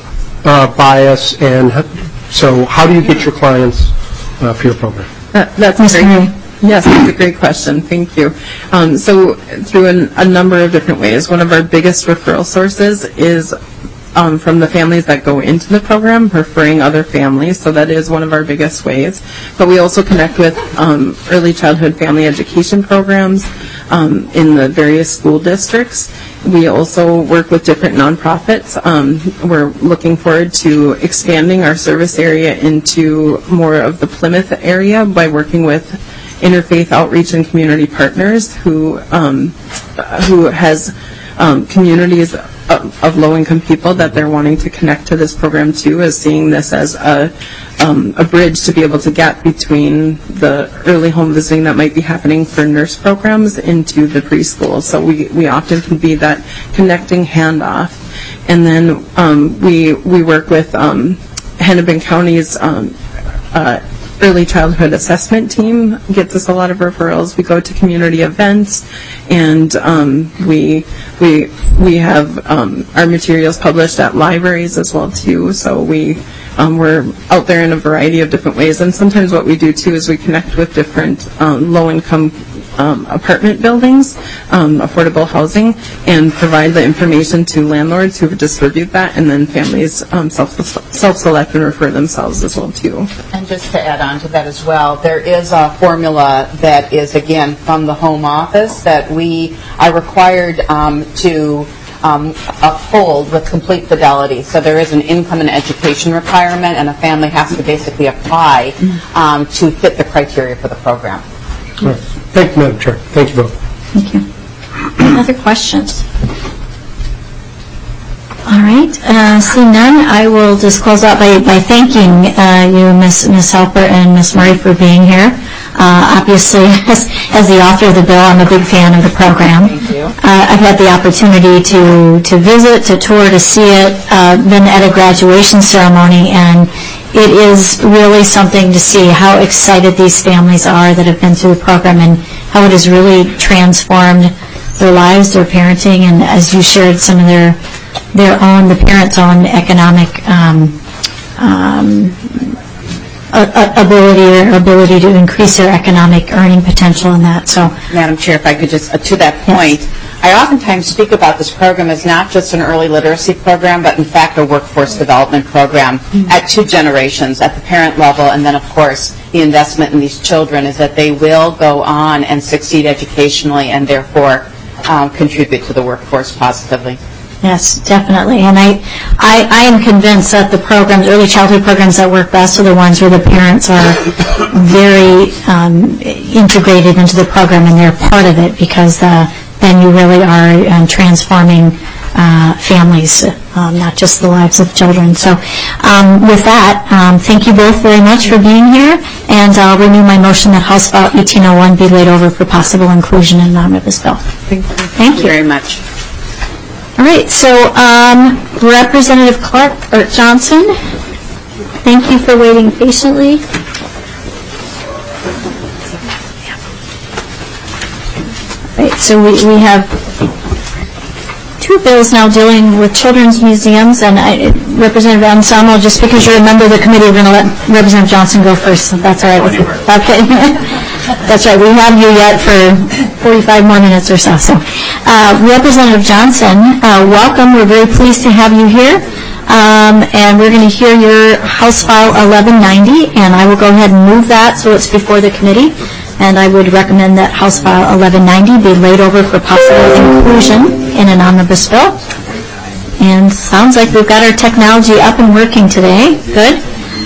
bias, and so how do you get your clients for your program? That's great. Yes, that's a great question. Thank you. So through a number of different ways. One of our biggest referral sources is from the families that go into the program, referring other families, so that is one of our biggest ways. But we also connect with early childhood family education programs in the various school districts. We also work with different nonprofits. We're looking forward to expanding our service area into more of the Plymouth area by working with Interfaith Outreach and Community Partners, who has communities of low-income people that they're wanting to connect to this program to, as seeing this as a bridge to be able to get between the early home visiting that might be happening for nurse programs into the preschool. So we often can be that connecting handoff. And then we work with Hennepin County's early childhood assessment team gets us a lot of referrals. We go to community events, and we have our materials published at libraries as well too. So we're out there in a variety of different ways. And sometimes what we do too is we connect with different low-income apartment buildings, affordable housing, and provide the information to landlords who distribute that, and then families self-select and refer themselves as well too. And just to add on to that as well, there is a formula that is, again, from the home office that we are required to uphold with complete fidelity. So there is an income and education requirement, and a family has to basically apply to fit the criteria for the program. All right. Thank you, Madam Chair. Thank you both. Thank you. Any other questions? All right. Seeing none, I will just close out by thanking you, Ms. Halper and Ms. Murray, for being here. Obviously, as the author of the bill, I'm a big fan of the program. Thank you. I've had the opportunity to visit, to tour, to see it, been at a graduation ceremony, and it is really something to see how excited these families are that have been through the program and how it has really transformed their lives, their parenting, and as you shared some of their own, the parents' own economic ability to increase their economic earning potential in that. So, Madam Chair, if I could just, to that point, yes. I oftentimes speak about this program as not just an early literacy program, but in fact a workforce development program at 2 generations, at the parent level, and then of course the investment in these children is that they will go on and succeed educationally and therefore contribute to the workforce positively. Yes, definitely. And I am convinced that the programs, early childhood programs that work best are the ones where the parents are very integrated into the program and they're part of it, because then you really are transforming families, not just the lives of children. So with that, thank you both very much for being here, and I'll renew my motion that House File 1801 be laid over for possible inclusion in an omnibus bill. Thank you very much. All right, so Representative Johnson, thank you for waiting patiently. All right, so we have 2 bills now dealing with children's museums, and Representative Anselmo, just because you're a member of the committee, we're going to let Representative Johnson go first, so that's all right with you. Okay. That's right. We have you yet for 45 more minutes or so. Representative Johnson, welcome. We're very pleased to have you here. And we're going to hear your House File 1190, and I will go ahead and move that so it's before the committee. And I would recommend that House File 1190 be laid over for possible inclusion in an omnibus bill. And sounds like we've got our technology up and working today. Good.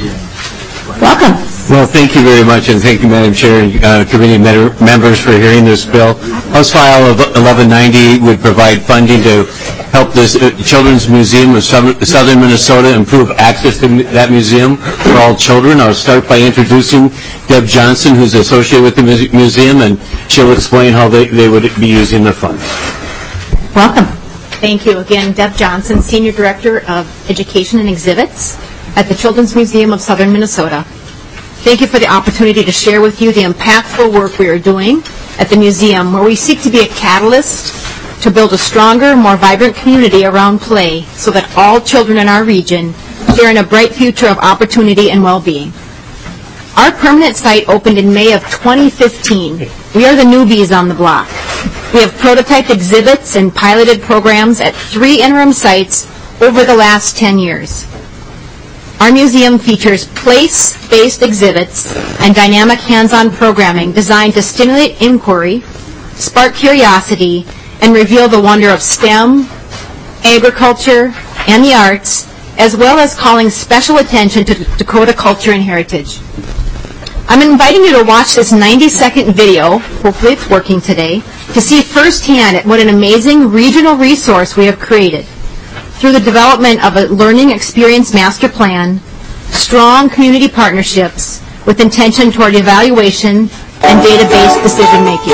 Welcome. Well, thank you very much, and thank you, Madam Chair and committee members for hearing this bill. House File 1190 would provide funding to help the Children's Museum of Southern Minnesota improve access to that museum for all children. I'll start by introducing Deb Johnson, who's associated with the museum, and she'll explain how they would be using the funds. Welcome. Thank you. Again, Deb Johnson, Senior Director of Education and Exhibits at the Children's Museum of Southern Minnesota. Thank you for the opportunity to share with you the impactful work we are doing at the museum, where we seek to be a catalyst to build a stronger, more vibrant community around play so that all children in our region share in a bright future of opportunity and well-being. Our permanent site opened in May of 2015. We are the newbies on the block. We have prototyped exhibits and piloted programs at 3 interim sites over the last 10 years. Our museum features place-based exhibits and dynamic hands-on programming designed to stimulate inquiry, spark curiosity, and reveal the wonder of STEM, agriculture, and the arts, as well as calling special attention to Dakota culture and heritage. I'm inviting you to watch this 90-second video, hopefully it's working today, to see firsthand what an amazing regional resource we have created through the development of a learning experience master plan, strong community partnerships with intention toward evaluation and data-based decision making.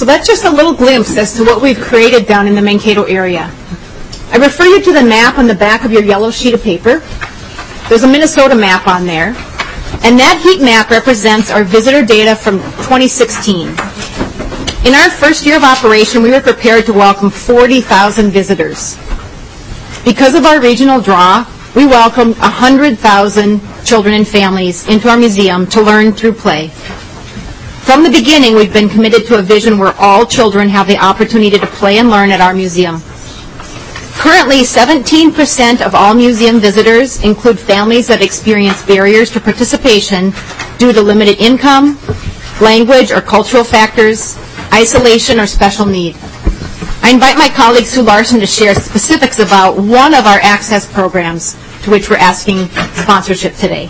So that's just a little glimpse as to what we've created down in the Mankato area. I refer you to the map on the back of your yellow sheet of paper. There's a Minnesota map on there. And that heat map represents our visitor data from 2016. In our first year of operation, we were prepared to welcome 40,000 visitors. Because of our regional draw, we welcomed 100,000 children and families into our museum to learn through play. From the beginning, we've been committed to a vision where all children have the opportunity to play and learn at our museum. Currently, 17% of all museum visitors include families that experience barriers to participation due to limited income, language or cultural factors, isolation, or special need. I invite my colleague Sue Larson to share specifics about one of our access programs to which we're asking sponsorship today.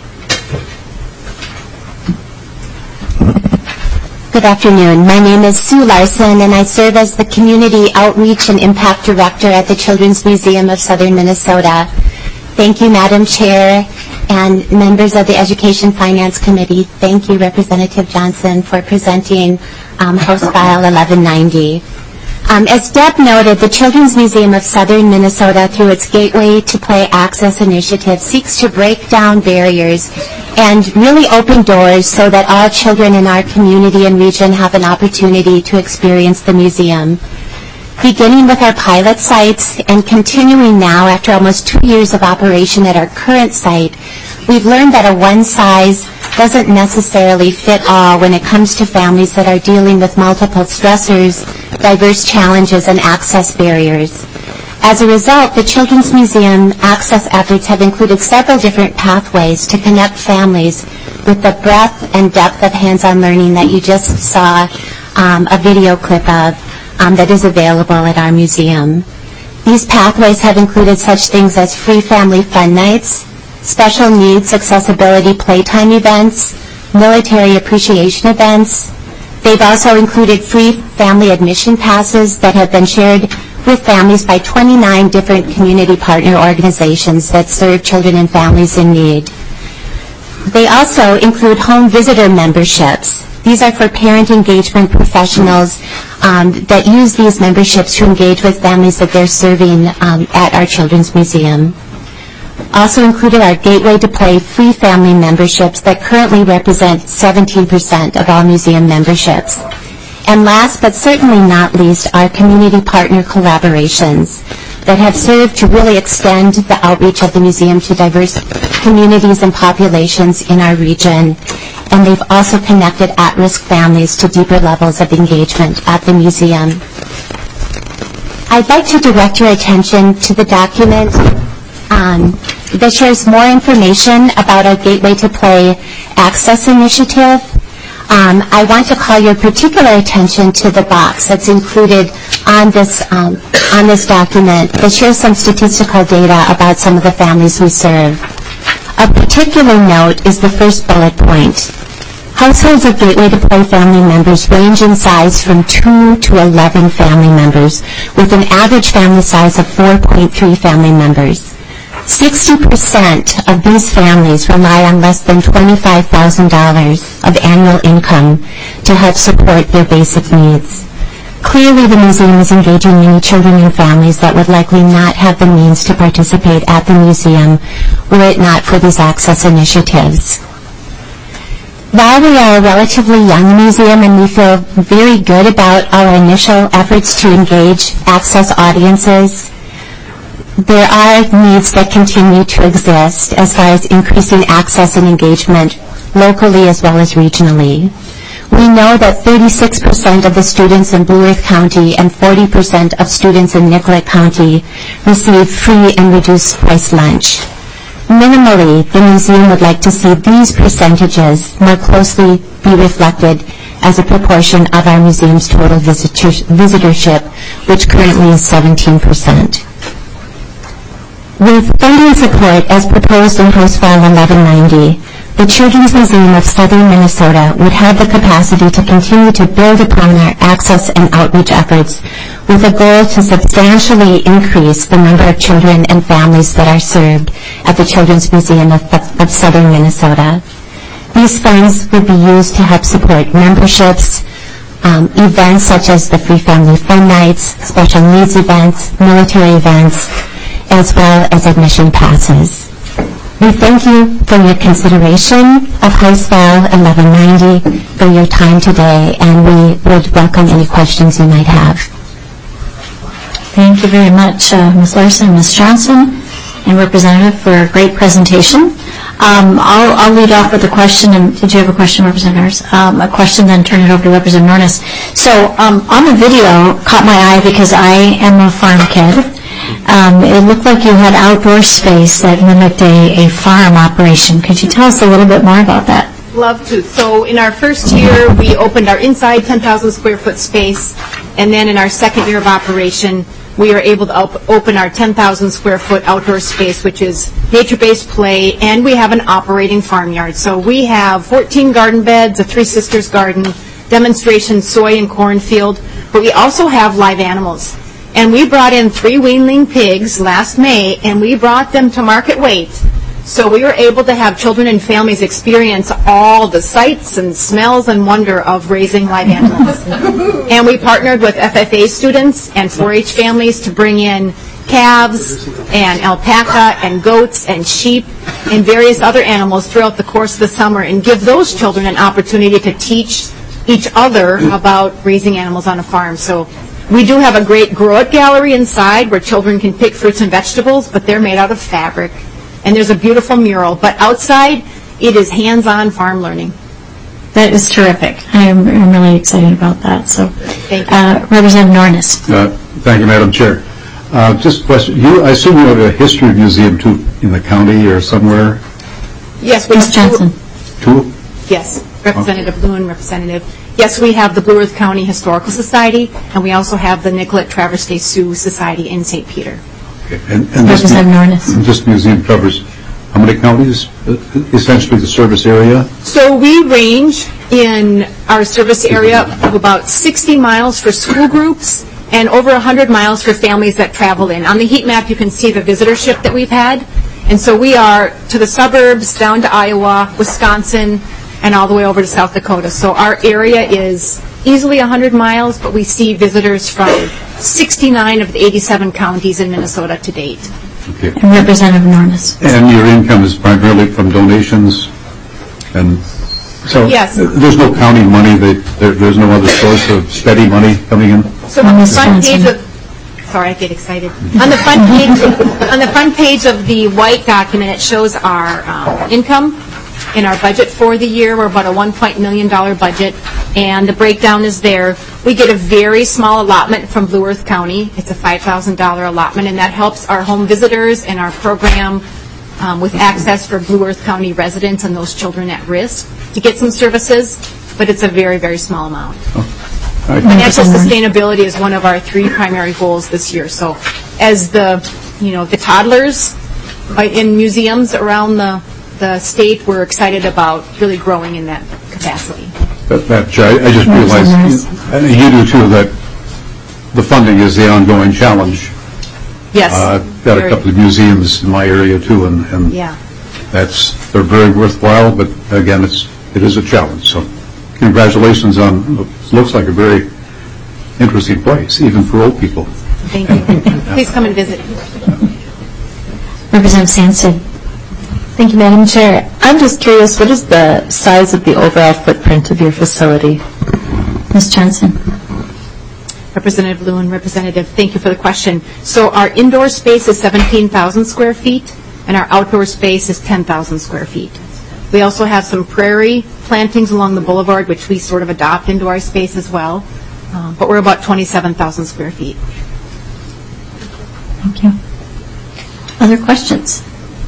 Good afternoon. My name is Sue Larson, and I serve as the Community Outreach and Impact Director at the Children's Museum of Southern Minnesota. Thank you, Madam Chair, and members of the Education Finance Committee. Thank you, Representative Johnson, for presenting House File 1190. As Deb noted, the Children's Museum of Southern Minnesota, through its Gateway to Play Access initiative, seeks to break down barriers and really open doors so that all children in our community and region have an opportunity to experience the museum. Beginning with our pilot sites and continuing now after almost 2 years of operation at our current site, we've learned that a one size doesn't necessarily fit all when it comes to families that are dealing with multiple stressors, diverse challenges, and access barriers. As a result, the Children's Museum access efforts have included several different pathways to connect families with the breadth and depth of hands-on learning that you just saw a video clip of that is available at our museum. These pathways have included such things as free family fun nights, special needs accessibility playtime events, military appreciation events. They've also included free family admission passes that have been shared with families by 29 different community partner organizations that serve children and families in need. They also include home visitor memberships. These are for parent engagement professionals that use these memberships to engage with families that they're serving at our Children's Museum. Also included are Gateway to Play free family memberships that currently represent 17% of all museum memberships. And last but certainly not least are community partner collaborations that have served to really extend the outreach of the museum to diverse communities and populations in our region. And they've also connected at-risk families to deeper levels of engagement at the museum. I'd like to direct your attention to the document that shares more information about our Gateway to Play Access Initiative. I want to call your particular attention to the box that's included on this document that shares some statistical data about some of the families we serve. Of particular note is the first bullet point. Households of Gateway to Play family members range in size from 2 to 11 family members, with an average family size of 4.3 family members. 60% of these families rely on less than $25,000 of annual income to help support their basic needs. Clearly, the museum is engaging many children and families that would likely not have the means to participate at the museum were it not for these access initiatives. While we are a relatively young museum and we feel very good about our initial efforts to engage access audiences, there are needs that continue to exist as far as increasing access and engagement locally as well as regionally. We know that 36% of the students in Blue Earth County and 40% of students in Nicollet County receive free and reduced price lunch. Minimally, the museum would like to see these percentages more closely be reflected as a proportion of our museum's total visitorship, which currently is 17%. With funding support as proposed in House File 1190, the Children's Museum of Southern Minnesota would have the capacity to continue to build upon our access and outreach efforts with a goal to substantially increase the number of children and families that are served at the Children's Museum of Southern Minnesota. These funds would be used to help support memberships, events such as the Free Family Fun Nights, special needs events, military events, as well as admission passes. We thank you for your consideration of House File 1190, for your time today, and we would welcome any questions you might have. Thank you very much, Ms. Larson, Ms. Johnson, and Representative, for a great presentation. I'll lead off with a question. And did you have a question, Representatives? A question, then turn it over to Representative Nornis. So on the video, caught my eye because I am a farm kid. It looked like you had outdoor space that mimicked a farm operation. Could you tell us a little bit more about that? Love to. So in our first year, we opened our inside 10,000 square foot space, and then in our second year of operation, we are able to open our 10,000 square foot outdoor space, which is nature-based play, and we have an operating farmyard. So we have 14 garden beds, a Three Sisters garden, demonstration soy and corn field, but we also have live animals. And we brought in 3 weanling pigs last May, and we brought them to market weight. So we were able to have children and families experience all the sights and smells and wonder of raising live animals. And we partnered with FFA students and 4-H families to bring in calves and alpaca and goats and sheep and various other animals throughout the course of the summer, and give those children an opportunity to teach each other about raising animals on a farm. So we do have a great grow-it gallery inside where children can pick fruits and vegetables, but they're made out of fabric. And there's a beautiful mural. But outside, it is hands-on farm learning. That is terrific. I'm really excited about that. So, Thank you. Representative Nornis. Thank you, Madam Chair. Just a question. I assume you have a history museum, too, in the county or somewhere? Yes, we Ms. Johnson. 2? Yes, Representative Lewin, Representative. Yes, we have the Blue Earth County Historical Society, and we also have the Nicollet Traverse des Sioux Society in St. Peter. Okay. And Representative Nornis. this museum covers how many counties, essentially the service area? So we range in our service area of about 60 miles for school groups and over 100 miles for families that travel in. On the heat map, you can see the visitorship that we've had. And so we are to the suburbs, down to Iowa, Wisconsin, and all the way over to South Dakota. So our area is easily 100 miles, but we see visitors from 69 of the 87 counties in Minnesota to date. Okay. And Representative Nornis. And your income is primarily from donations? And so Yes. There's no county money, there's no other source of steady money coming in? So on the front page of, sorry, I get excited. On the front page of the white document, it shows our income in our budget for the year. We're about a $1 million budget, and the breakdown is there. We get a very small allotment from Blue Earth County. It's a $5,000 allotment, and that helps our home visitors and our program with access for Blue Earth County residents and those children at risk to get some services, but it's a very, very small amount. Financial sustainability is one of our 3 primary goals this year. So as the toddlers in museums around the state, we're excited about really growing in that capacity. I just realized, and you do too, that the funding is the ongoing challenge. Yes. I've got a couple of museums in my area too, and they're very worthwhile, but again, it is a challenge. So congratulations on what looks like a very interesting place, even for old people. Thank you. Please come and visit. Representative Sansted. Thank you, Madam Chair. I'm just curious, what is the size of the overall footprint of your facility? Ms. Johnson. Representative Lewin, Representative, thank you for the question. So our indoor space is 17,000 square feet, and our outdoor space is 10,000 square feet. We also have some prairie plantings along the boulevard, which we sort of adopt into our space as well, but we're about 27,000 square feet. Thank you. Other questions?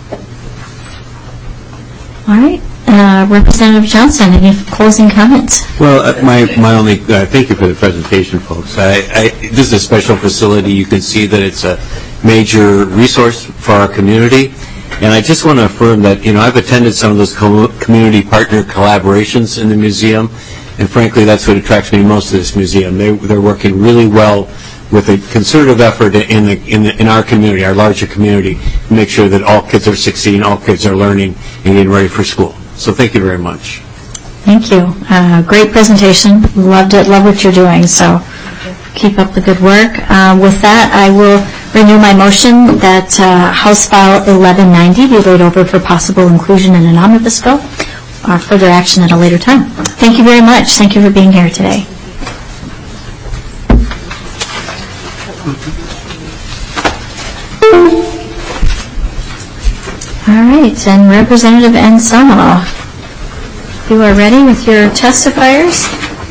All right. Representative Johnson, any closing comments? Well, my only thank you for the presentation, folks. This is a special facility. You can see that it's a major resource for our community, and I just want to affirm that I've attended some of those community partner collaborations in the museum, and frankly, that's what attracts me most to this museum. They're working really well with a concerted effort in our community, our larger community, to make sure that all kids are succeeding, all kids are learning, and getting ready for school. So thank you very much. Thank you. Great presentation. Loved it. Love what you're doing. So keep up the good work. With that, I will renew my motion that House File 1190 be laid over for possible inclusion in an omnibus bill or further action at a later time. Thank you very much. Thank you for being here today. All right, and Representative Anselmo, you are ready with your testifiers?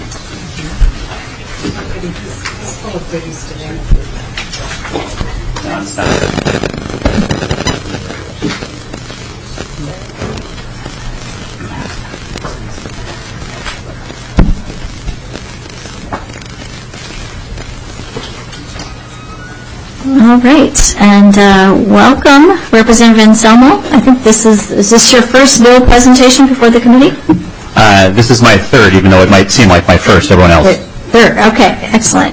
All right, and welcome, Representative Anselmo. I think is this your first bill presentation before the committee? This is my third, even though it might seem like my first, everyone else. Third, okay, excellent.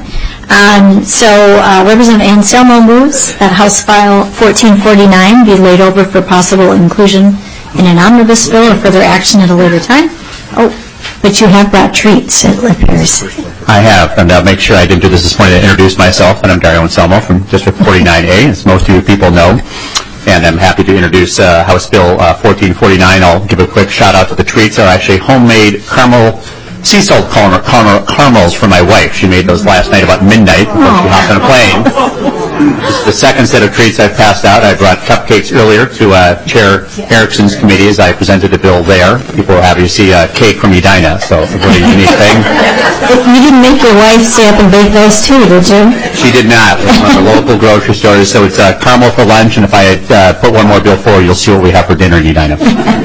So Representative Anselmo moves that House File 1449 be laid over for possible inclusion in an omnibus bill or further action at a later time. Oh, but you have brought treats, it appears. I have, and I'll make sure I didn't do this point to introduce myself, and I'm Dario Anselmo from District 49A, as most of you people know, and I'm happy to introduce House Bill 1449. I'll give a quick shout out to the treats. They're actually homemade sea salt caramels for my wife. She made those last night about midnight before she hopped on a plane. This is the second set of treats I've passed out. I brought cupcakes earlier to Chair Erickson's committee as I presented the bill there. People were happy to see a cake from Edina, so it's a really unique thing. You didn't make your wife stay up and bake those too, did you? She did not. It's from the local grocery store, so it's caramel for lunch, and if I had put one more bill forward, you'll see what we have for dinner in Edina.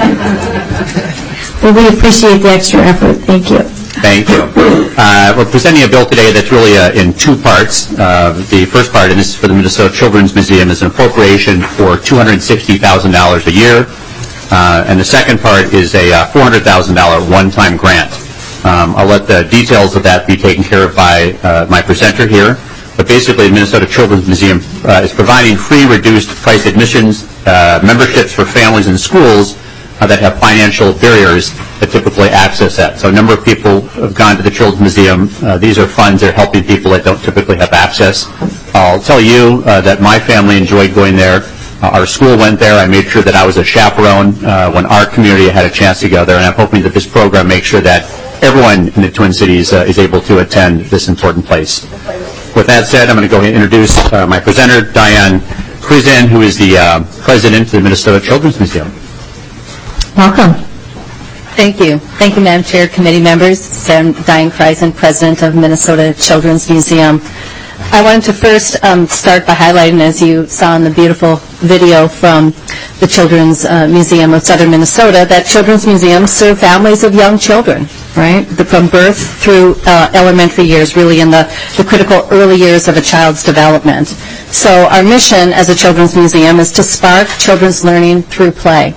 Well, we appreciate the extra effort. Thank you. Thank you. We're presenting a bill today that's really in two parts. The first part, and this is for the Minnesota Children's Museum, is an appropriation for $260,000 a year. And the second part is a $400,000 one-time grant. I'll let the details of that be taken care of by my presenter here. But basically, the Minnesota Children's Museum is providing free reduced price admissions memberships for families and schools that have financial barriers that typically access that. So a number of people have gone to the Children's Museum. These are funds that are helping people that don't typically have access. I'll tell you that my family enjoyed going there. Our school went there. I made sure that I was a chaperone when our community had a chance to go there, and I'm hoping that this program makes sure that everyone in the Twin Cities is able to attend this important place. With that said, I'm going to go ahead and introduce my presenter, Diane Krizan, who is the president of the Minnesota Children's Museum. Welcome. Thank you. Thank you, Madam Chair, committee members. I'm Diane Krizan, president of Minnesota Children's Museum. I wanted to first start by highlighting, as you saw in the beautiful video from the Children's Museum of Southern Minnesota, that children's museums serve families of young children, right, from birth through elementary years, really in the critical early years of a child's development. So our mission as a children's museum is to spark children's learning through play.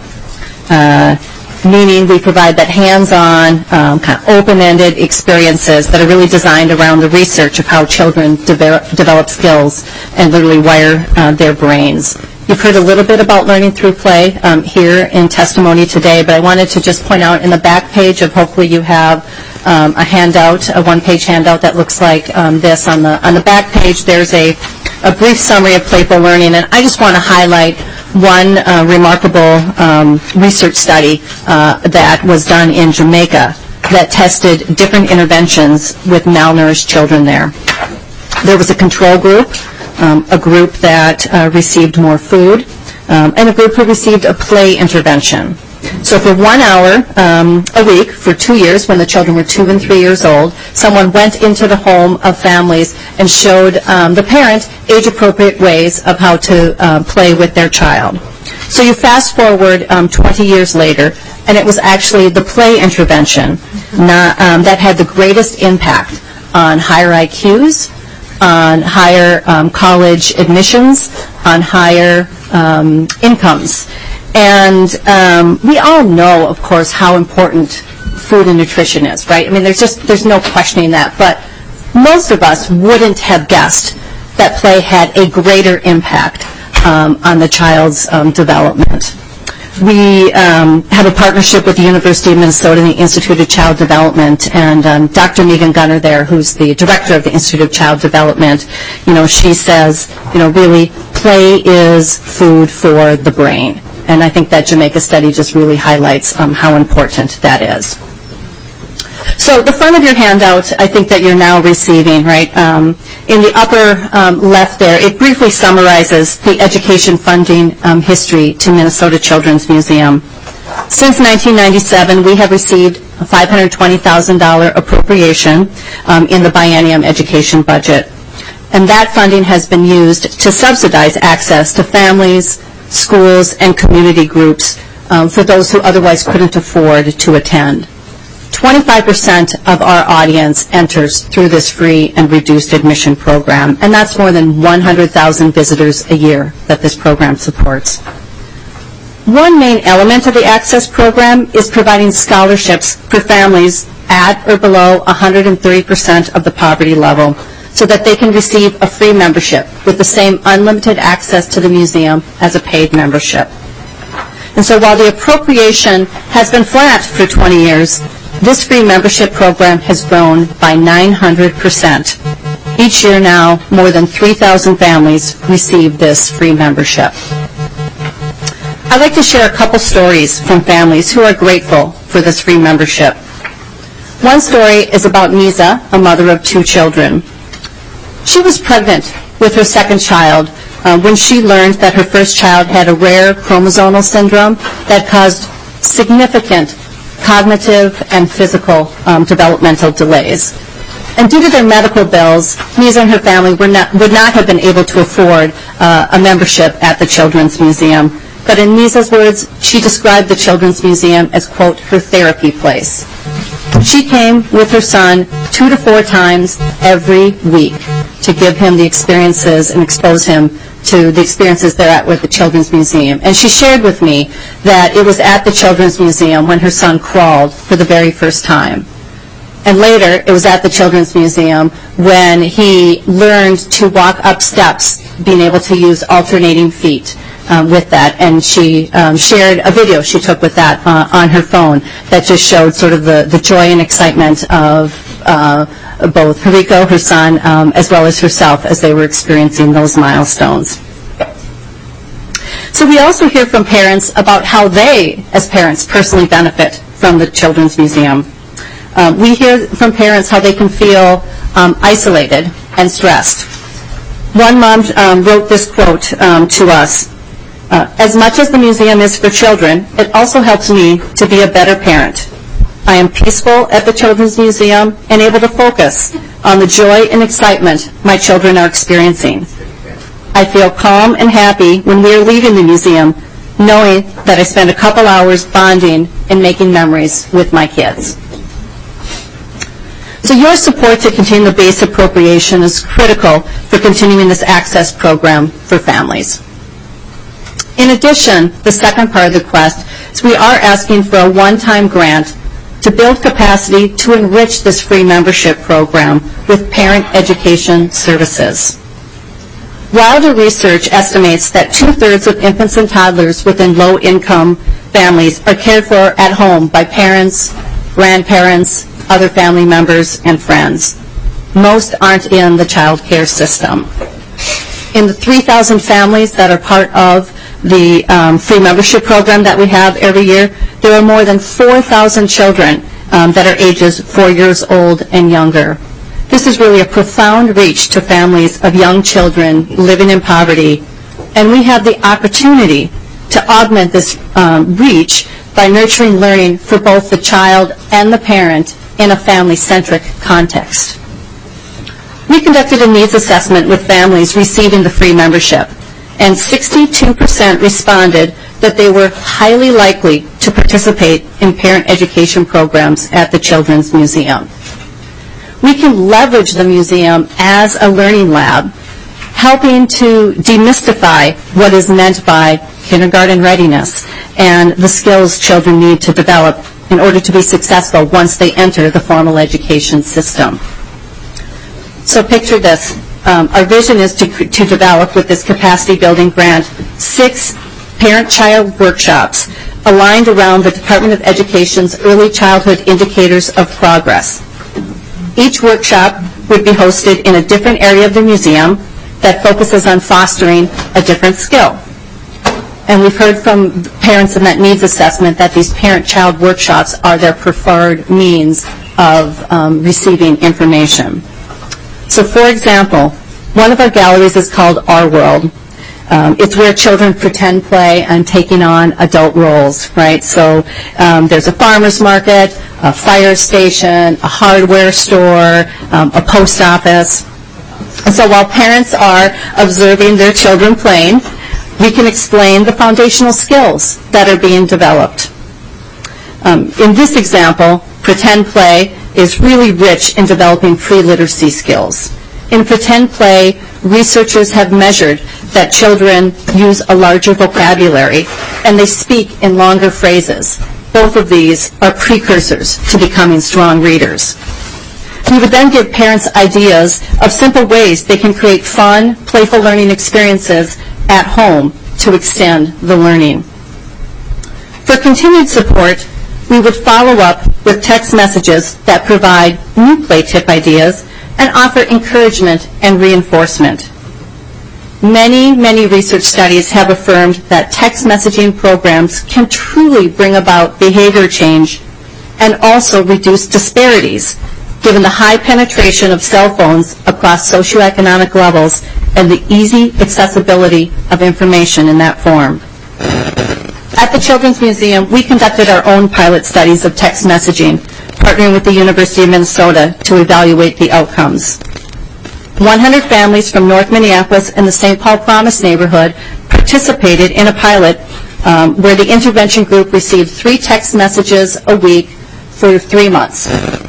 Meaning we provide that hands-on, kind of open-ended experiences that are really designed around the research of how children develop skills and literally wire their brains. You've heard a little bit about learning through play here in testimony today, but I wanted to just point out in the back page of, hopefully you have a handout, a one-page handout that looks like this. On the back page there's a brief summary of playful learning, and I just want to highlight one remarkable research study that was done in Jamaica that tested different interventions with malnourished children there. There was a control group, a group that received more food, and a group who received a play intervention. So for 1 hour a week for 2 years, when the children were 2 and 3 years old, someone went into the home of families and showed the parent age-appropriate ways of how to play with their child. So you fast forward 20 years later, and it was actually the play intervention that had the greatest impact on higher IQs, on higher college admissions, on higher incomes. And we all know, of course, how important food and nutrition is, right? I mean, there's no questioning that. But most of us wouldn't have guessed that play had a greater impact on the child's development. We have a partnership with the University of Minnesota and the Institute of Child Development, and Dr. Megan Gunner there, who's the director of the Institute of Child Development, she says, really, play is food for the brain. And I think that Jamaica study just really highlights how important that is. So the front of your handout, I think that you're now receiving, right? In the upper left there, it briefly summarizes the education funding history to Minnesota Children's Museum. Since 1997, we have received a $520,000 appropriation in the biennium education budget. And that funding has been used to subsidize access to families, schools, and community groups for those who otherwise couldn't afford to attend. 25% of our audience enters through this free and reduced admission program, and that's more than 100,000 visitors a year that this program supports. One main element of the Access program is providing scholarships for families at or below 130% of the poverty level so that they can receive a free membership with the same unlimited access to the museum as a paid membership. And so while the appropriation has been flat for 20 years, this free membership program has grown by 900%. Each year now, more than 3,000 families receive this free membership. I'd like to share a couple stories from families who are grateful for this free membership. One story is about Nisa, a mother of 2 children. She was pregnant with her second child when she learned that her first child had a rare chromosomal syndrome that caused significant cognitive and physical developmental delays. And due to their medical bills, Nisa and her family would not have been able to afford a membership at the Children's Museum. But in Nisa's words, she described the Children's Museum as, quote, her therapy place. She came with her son 2 to 4 times every week to give him the experiences and expose him to the experiences they're at with the Children's Museum. And she shared with me that it was at the Children's Museum when her son crawled for the very first time. And later, it was at the Children's Museum when he learned to walk up steps, being able to use alternating feet with that. And she shared a video she took with that on her phone that just showed sort of the joy and excitement of both Hariko, her son, as well as herself as they were experiencing those milestones. So we also hear from parents about how they, as parents, personally benefit from the Children's Museum. We hear from parents how they can feel isolated and stressed. One mom wrote this quote to us. As much as the museum is for children, it also helps me to be a better parent. I am peaceful at the Children's Museum and able to focus on the joy and excitement my children are experiencing. I feel calm and happy when we are leaving the museum, knowing that I spend a couple hours bonding and making memories with my kids. So your support to continue the base appropriation is critical for continuing this access program for families. In addition, the second part of the quest is we are asking for a one-time grant to build capacity to enrich this free membership program with parent education services. Wilder Research estimates that 2/3 of infants and toddlers within low-income families are cared for at home by parents, grandparents, other family members, and friends. Most aren't in the child care system. In the 3,000 families that are part of the free membership program that we have every year, there are more than 4,000 children that are ages 4 years old and younger. This is really a profound reach to families of young children living in poverty, and we have the opportunity to augment this reach by nurturing learning for both the child and the parent in a family-centric context. We conducted a needs assessment with families receiving the free membership, and 62% responded that they were highly likely to participate in parent education programs at the Children's Museum. We can leverage the museum as a learning lab, helping to demystify what is meant by kindergarten readiness and the skills children need to develop in order to be successful once they enter the formal education system. So picture this. Our vision is to develop, with this capacity building grant, 6 parent-child workshops aligned around the Department of Education's Early Childhood Indicators of Progress. Each workshop would be hosted in a different area of the museum that focuses on fostering a different skill. And we've heard from parents in that needs assessment that these parent-child workshops are their preferred means of receiving information. So for example, one of our galleries is called Our World. It's where children pretend play and taking on adult roles, right? So there's a farmer's market, a fire station, a hardware store, a post office. And so while parents are observing their children playing, we can explain the foundational skills that are being developed. In this example, pretend play is really rich in developing pre-literacy skills. In pretend play, researchers have measured that children use a larger vocabulary and they speak in longer phrases. Both of these are precursors to becoming strong readers. We would then give parents ideas of simple ways they can create fun, playful learning experiences at home to extend the learning. For continued support, we would follow up with text messages that provide new play tip ideas and offer encouragement and reinforcement. Many, many research studies have affirmed that text messaging programs can truly bring about behavior change and also reduce disparities, given the high penetration of cell phones across socioeconomic levels and the easy accessibility of information in that form. At the Children's Museum, we conducted our own pilot studies of text messaging, partnering with the University of Minnesota to evaluate the outcomes. 100 families from North Minneapolis and the St. Paul Promise neighborhood participated in a pilot where the intervention group received 3 text messages a week for 3 months.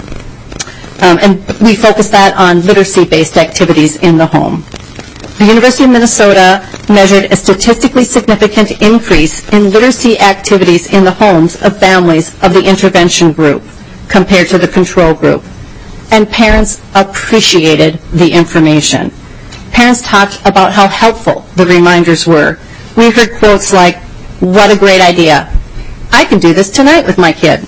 And we focused that on literacy-based activities in the home. The University of Minnesota measured a statistically significant increase in literacy activities in the homes of families of the intervention group compared to the control group. And parents appreciated the information. Parents talked about how helpful the reminders were. We heard quotes like, "What a great idea. I can do this tonight with my kid."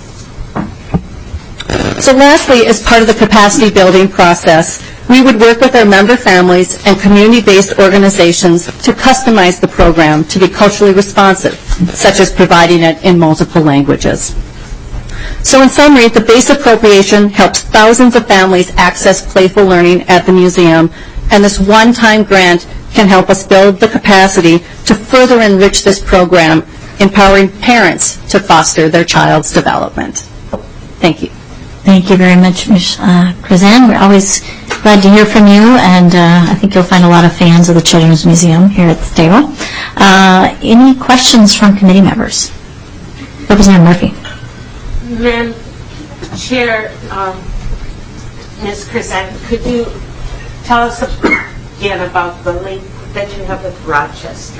So lastly, as part of the capacity building process, we would work with our member families and community-based organizations to customize the program to be culturally responsive, such as providing it in multiple languages. So in summary, the base appropriation helps thousands of families access playful learning at the museum, and this one-time grant can help us build the capacity to further enrich this program, empowering parents to foster their child's development. Thank you. Thank you very much, Ms. Krizan. We're always glad to hear from you, and I think you'll find a lot of fans of the Children's Museum here at the table. Any questions from committee members? Representative Murphy. Madam Chair, Ms. Krizan, could you tell us again about the link that you have with Rochester?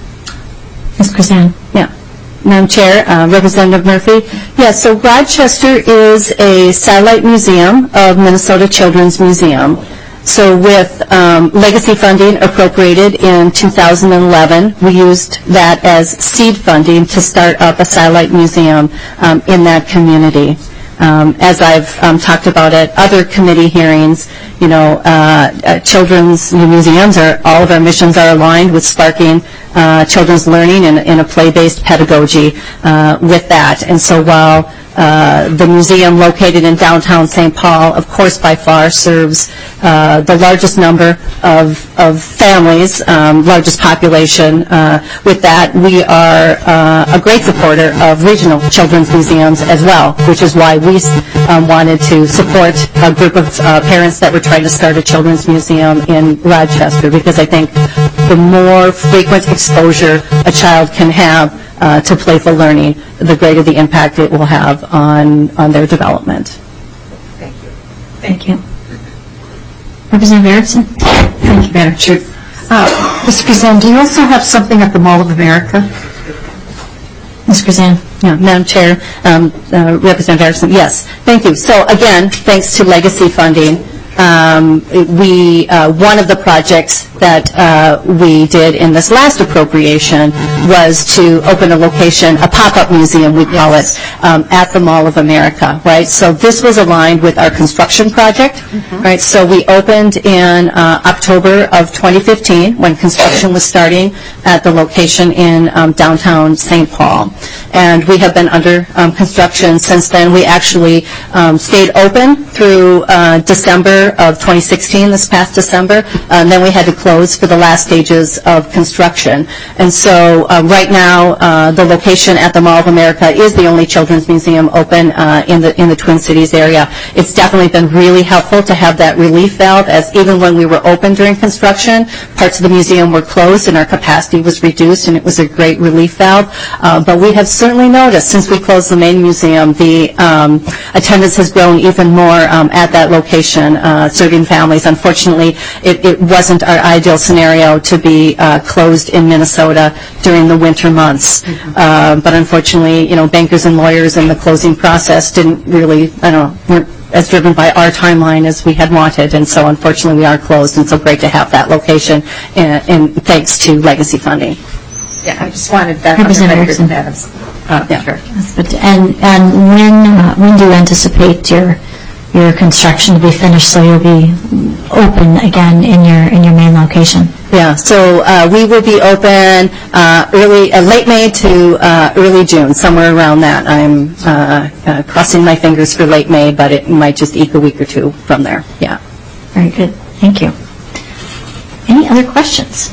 Ms. Krizan. Yeah. Madam Chair, Representative Murphy. Yes, so Rochester is a satellite museum of Minnesota Children's Museum. So with legacy funding appropriated in 2011, we used that as seed funding to start up a satellite museum in that community. As I've talked about at other committee hearings, you know, children's museums, all of our missions are aligned with sparking children's learning in a play-based pedagogy with that. And so while the museum located in downtown St. Paul, of course, by far serves the largest number of families, largest population. With that, we are a great supporter of regional children's museums as well, which is why we wanted to support a group of parents that were trying to start a children's museum in Rochester, because I think the more frequent exposure a child can have to playful learning, the greater the impact it will have on their development. Thank you. Thank you. Representative Erickson. Thank you, Madam Chair. Ms. Krizan, do you also have something at the Mall of America? Ms. Krizan. Yeah, Madam Chair, Representative Erickson, yes, thank you. So again, thanks to legacy funding, one of the projects that we did in this last appropriation was to open a location, a pop-up museum, we call it, at the Mall of America, right? So this was aligned with our construction project, right? So we opened in October of 2015 when construction was starting at the location in downtown St. Paul. And we have been under construction since then. We actually stayed open through December of 2016, this past December, and then we had to close for the last stages of construction. And so right now, the location at the Mall of America is the only children's museum open in the Twin Cities area. It's definitely been really helpful to have that relief valve, as even when we were open during construction, parts of the museum were closed and our capacity was reduced, and it was a great relief valve. But we have certainly noticed since we closed the main museum, the attendance has grown even more at that location, serving families. Unfortunately, it wasn't our ideal scenario to be closed in Minnesota during the winter months. But unfortunately, bankers and lawyers in the closing process didn't really, weren't as driven by our timeline as we had wanted, and so unfortunately we are closed, and so great to have that location, and thanks to legacy funding. Yeah, I just wanted that. Representative Erickson. And when do you anticipate your construction to be finished so you'll be open again in your main location? Yeah, so we will be open late May to early June, somewhere around that. I'm crossing my fingers for late May, but it might just eke a week or two from there. Yeah. Very good. Thank you. Any other questions?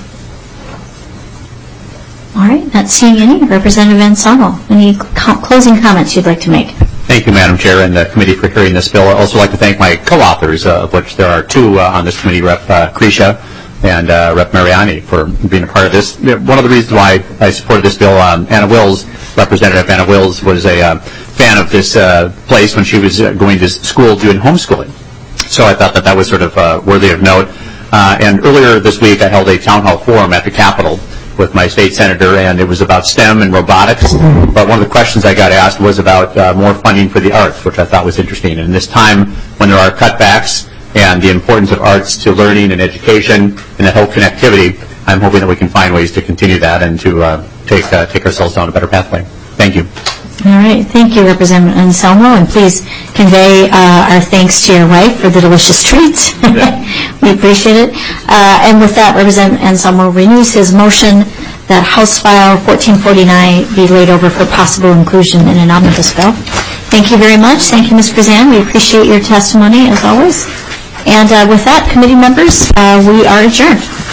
All right, not seeing any. Representative Anselmo, any closing comments you'd like to make? Thank you, Madam Chair, and the committee for hearing this bill. I'd also like to thank my co-authors, of which there are two on this committee, Rep. Krisha and Rep. Mariani, for being a part of this. One of the reasons why I supported this bill, Anna Wills, Representative Anna Wills, was a fan of this place when she was going to school doing homeschooling. So I thought that was sort of worthy of note. And earlier this week, I held a town hall forum at the Capitol with my state senator, and it was about STEM and robotics. But one of the questions I got asked was about more funding for the arts, which I thought was interesting. And this time, when there are cutbacks and the importance of arts to learning and education and that whole connectivity, I'm hoping that we can find ways to continue that and to take ourselves down a better pathway. Thank you. All right. Thank you, Representative Anselmo, and please convey our thanks to your wife for the delicious treats. We appreciate it. And with that, Representative Anselmo renews his motion that House File 1449 be laid over for possible inclusion in an omnibus bill. Thank you very much. Thank you, Ms. Grzan. We appreciate your testimony, as always. And with that, committee members, we are adjourned.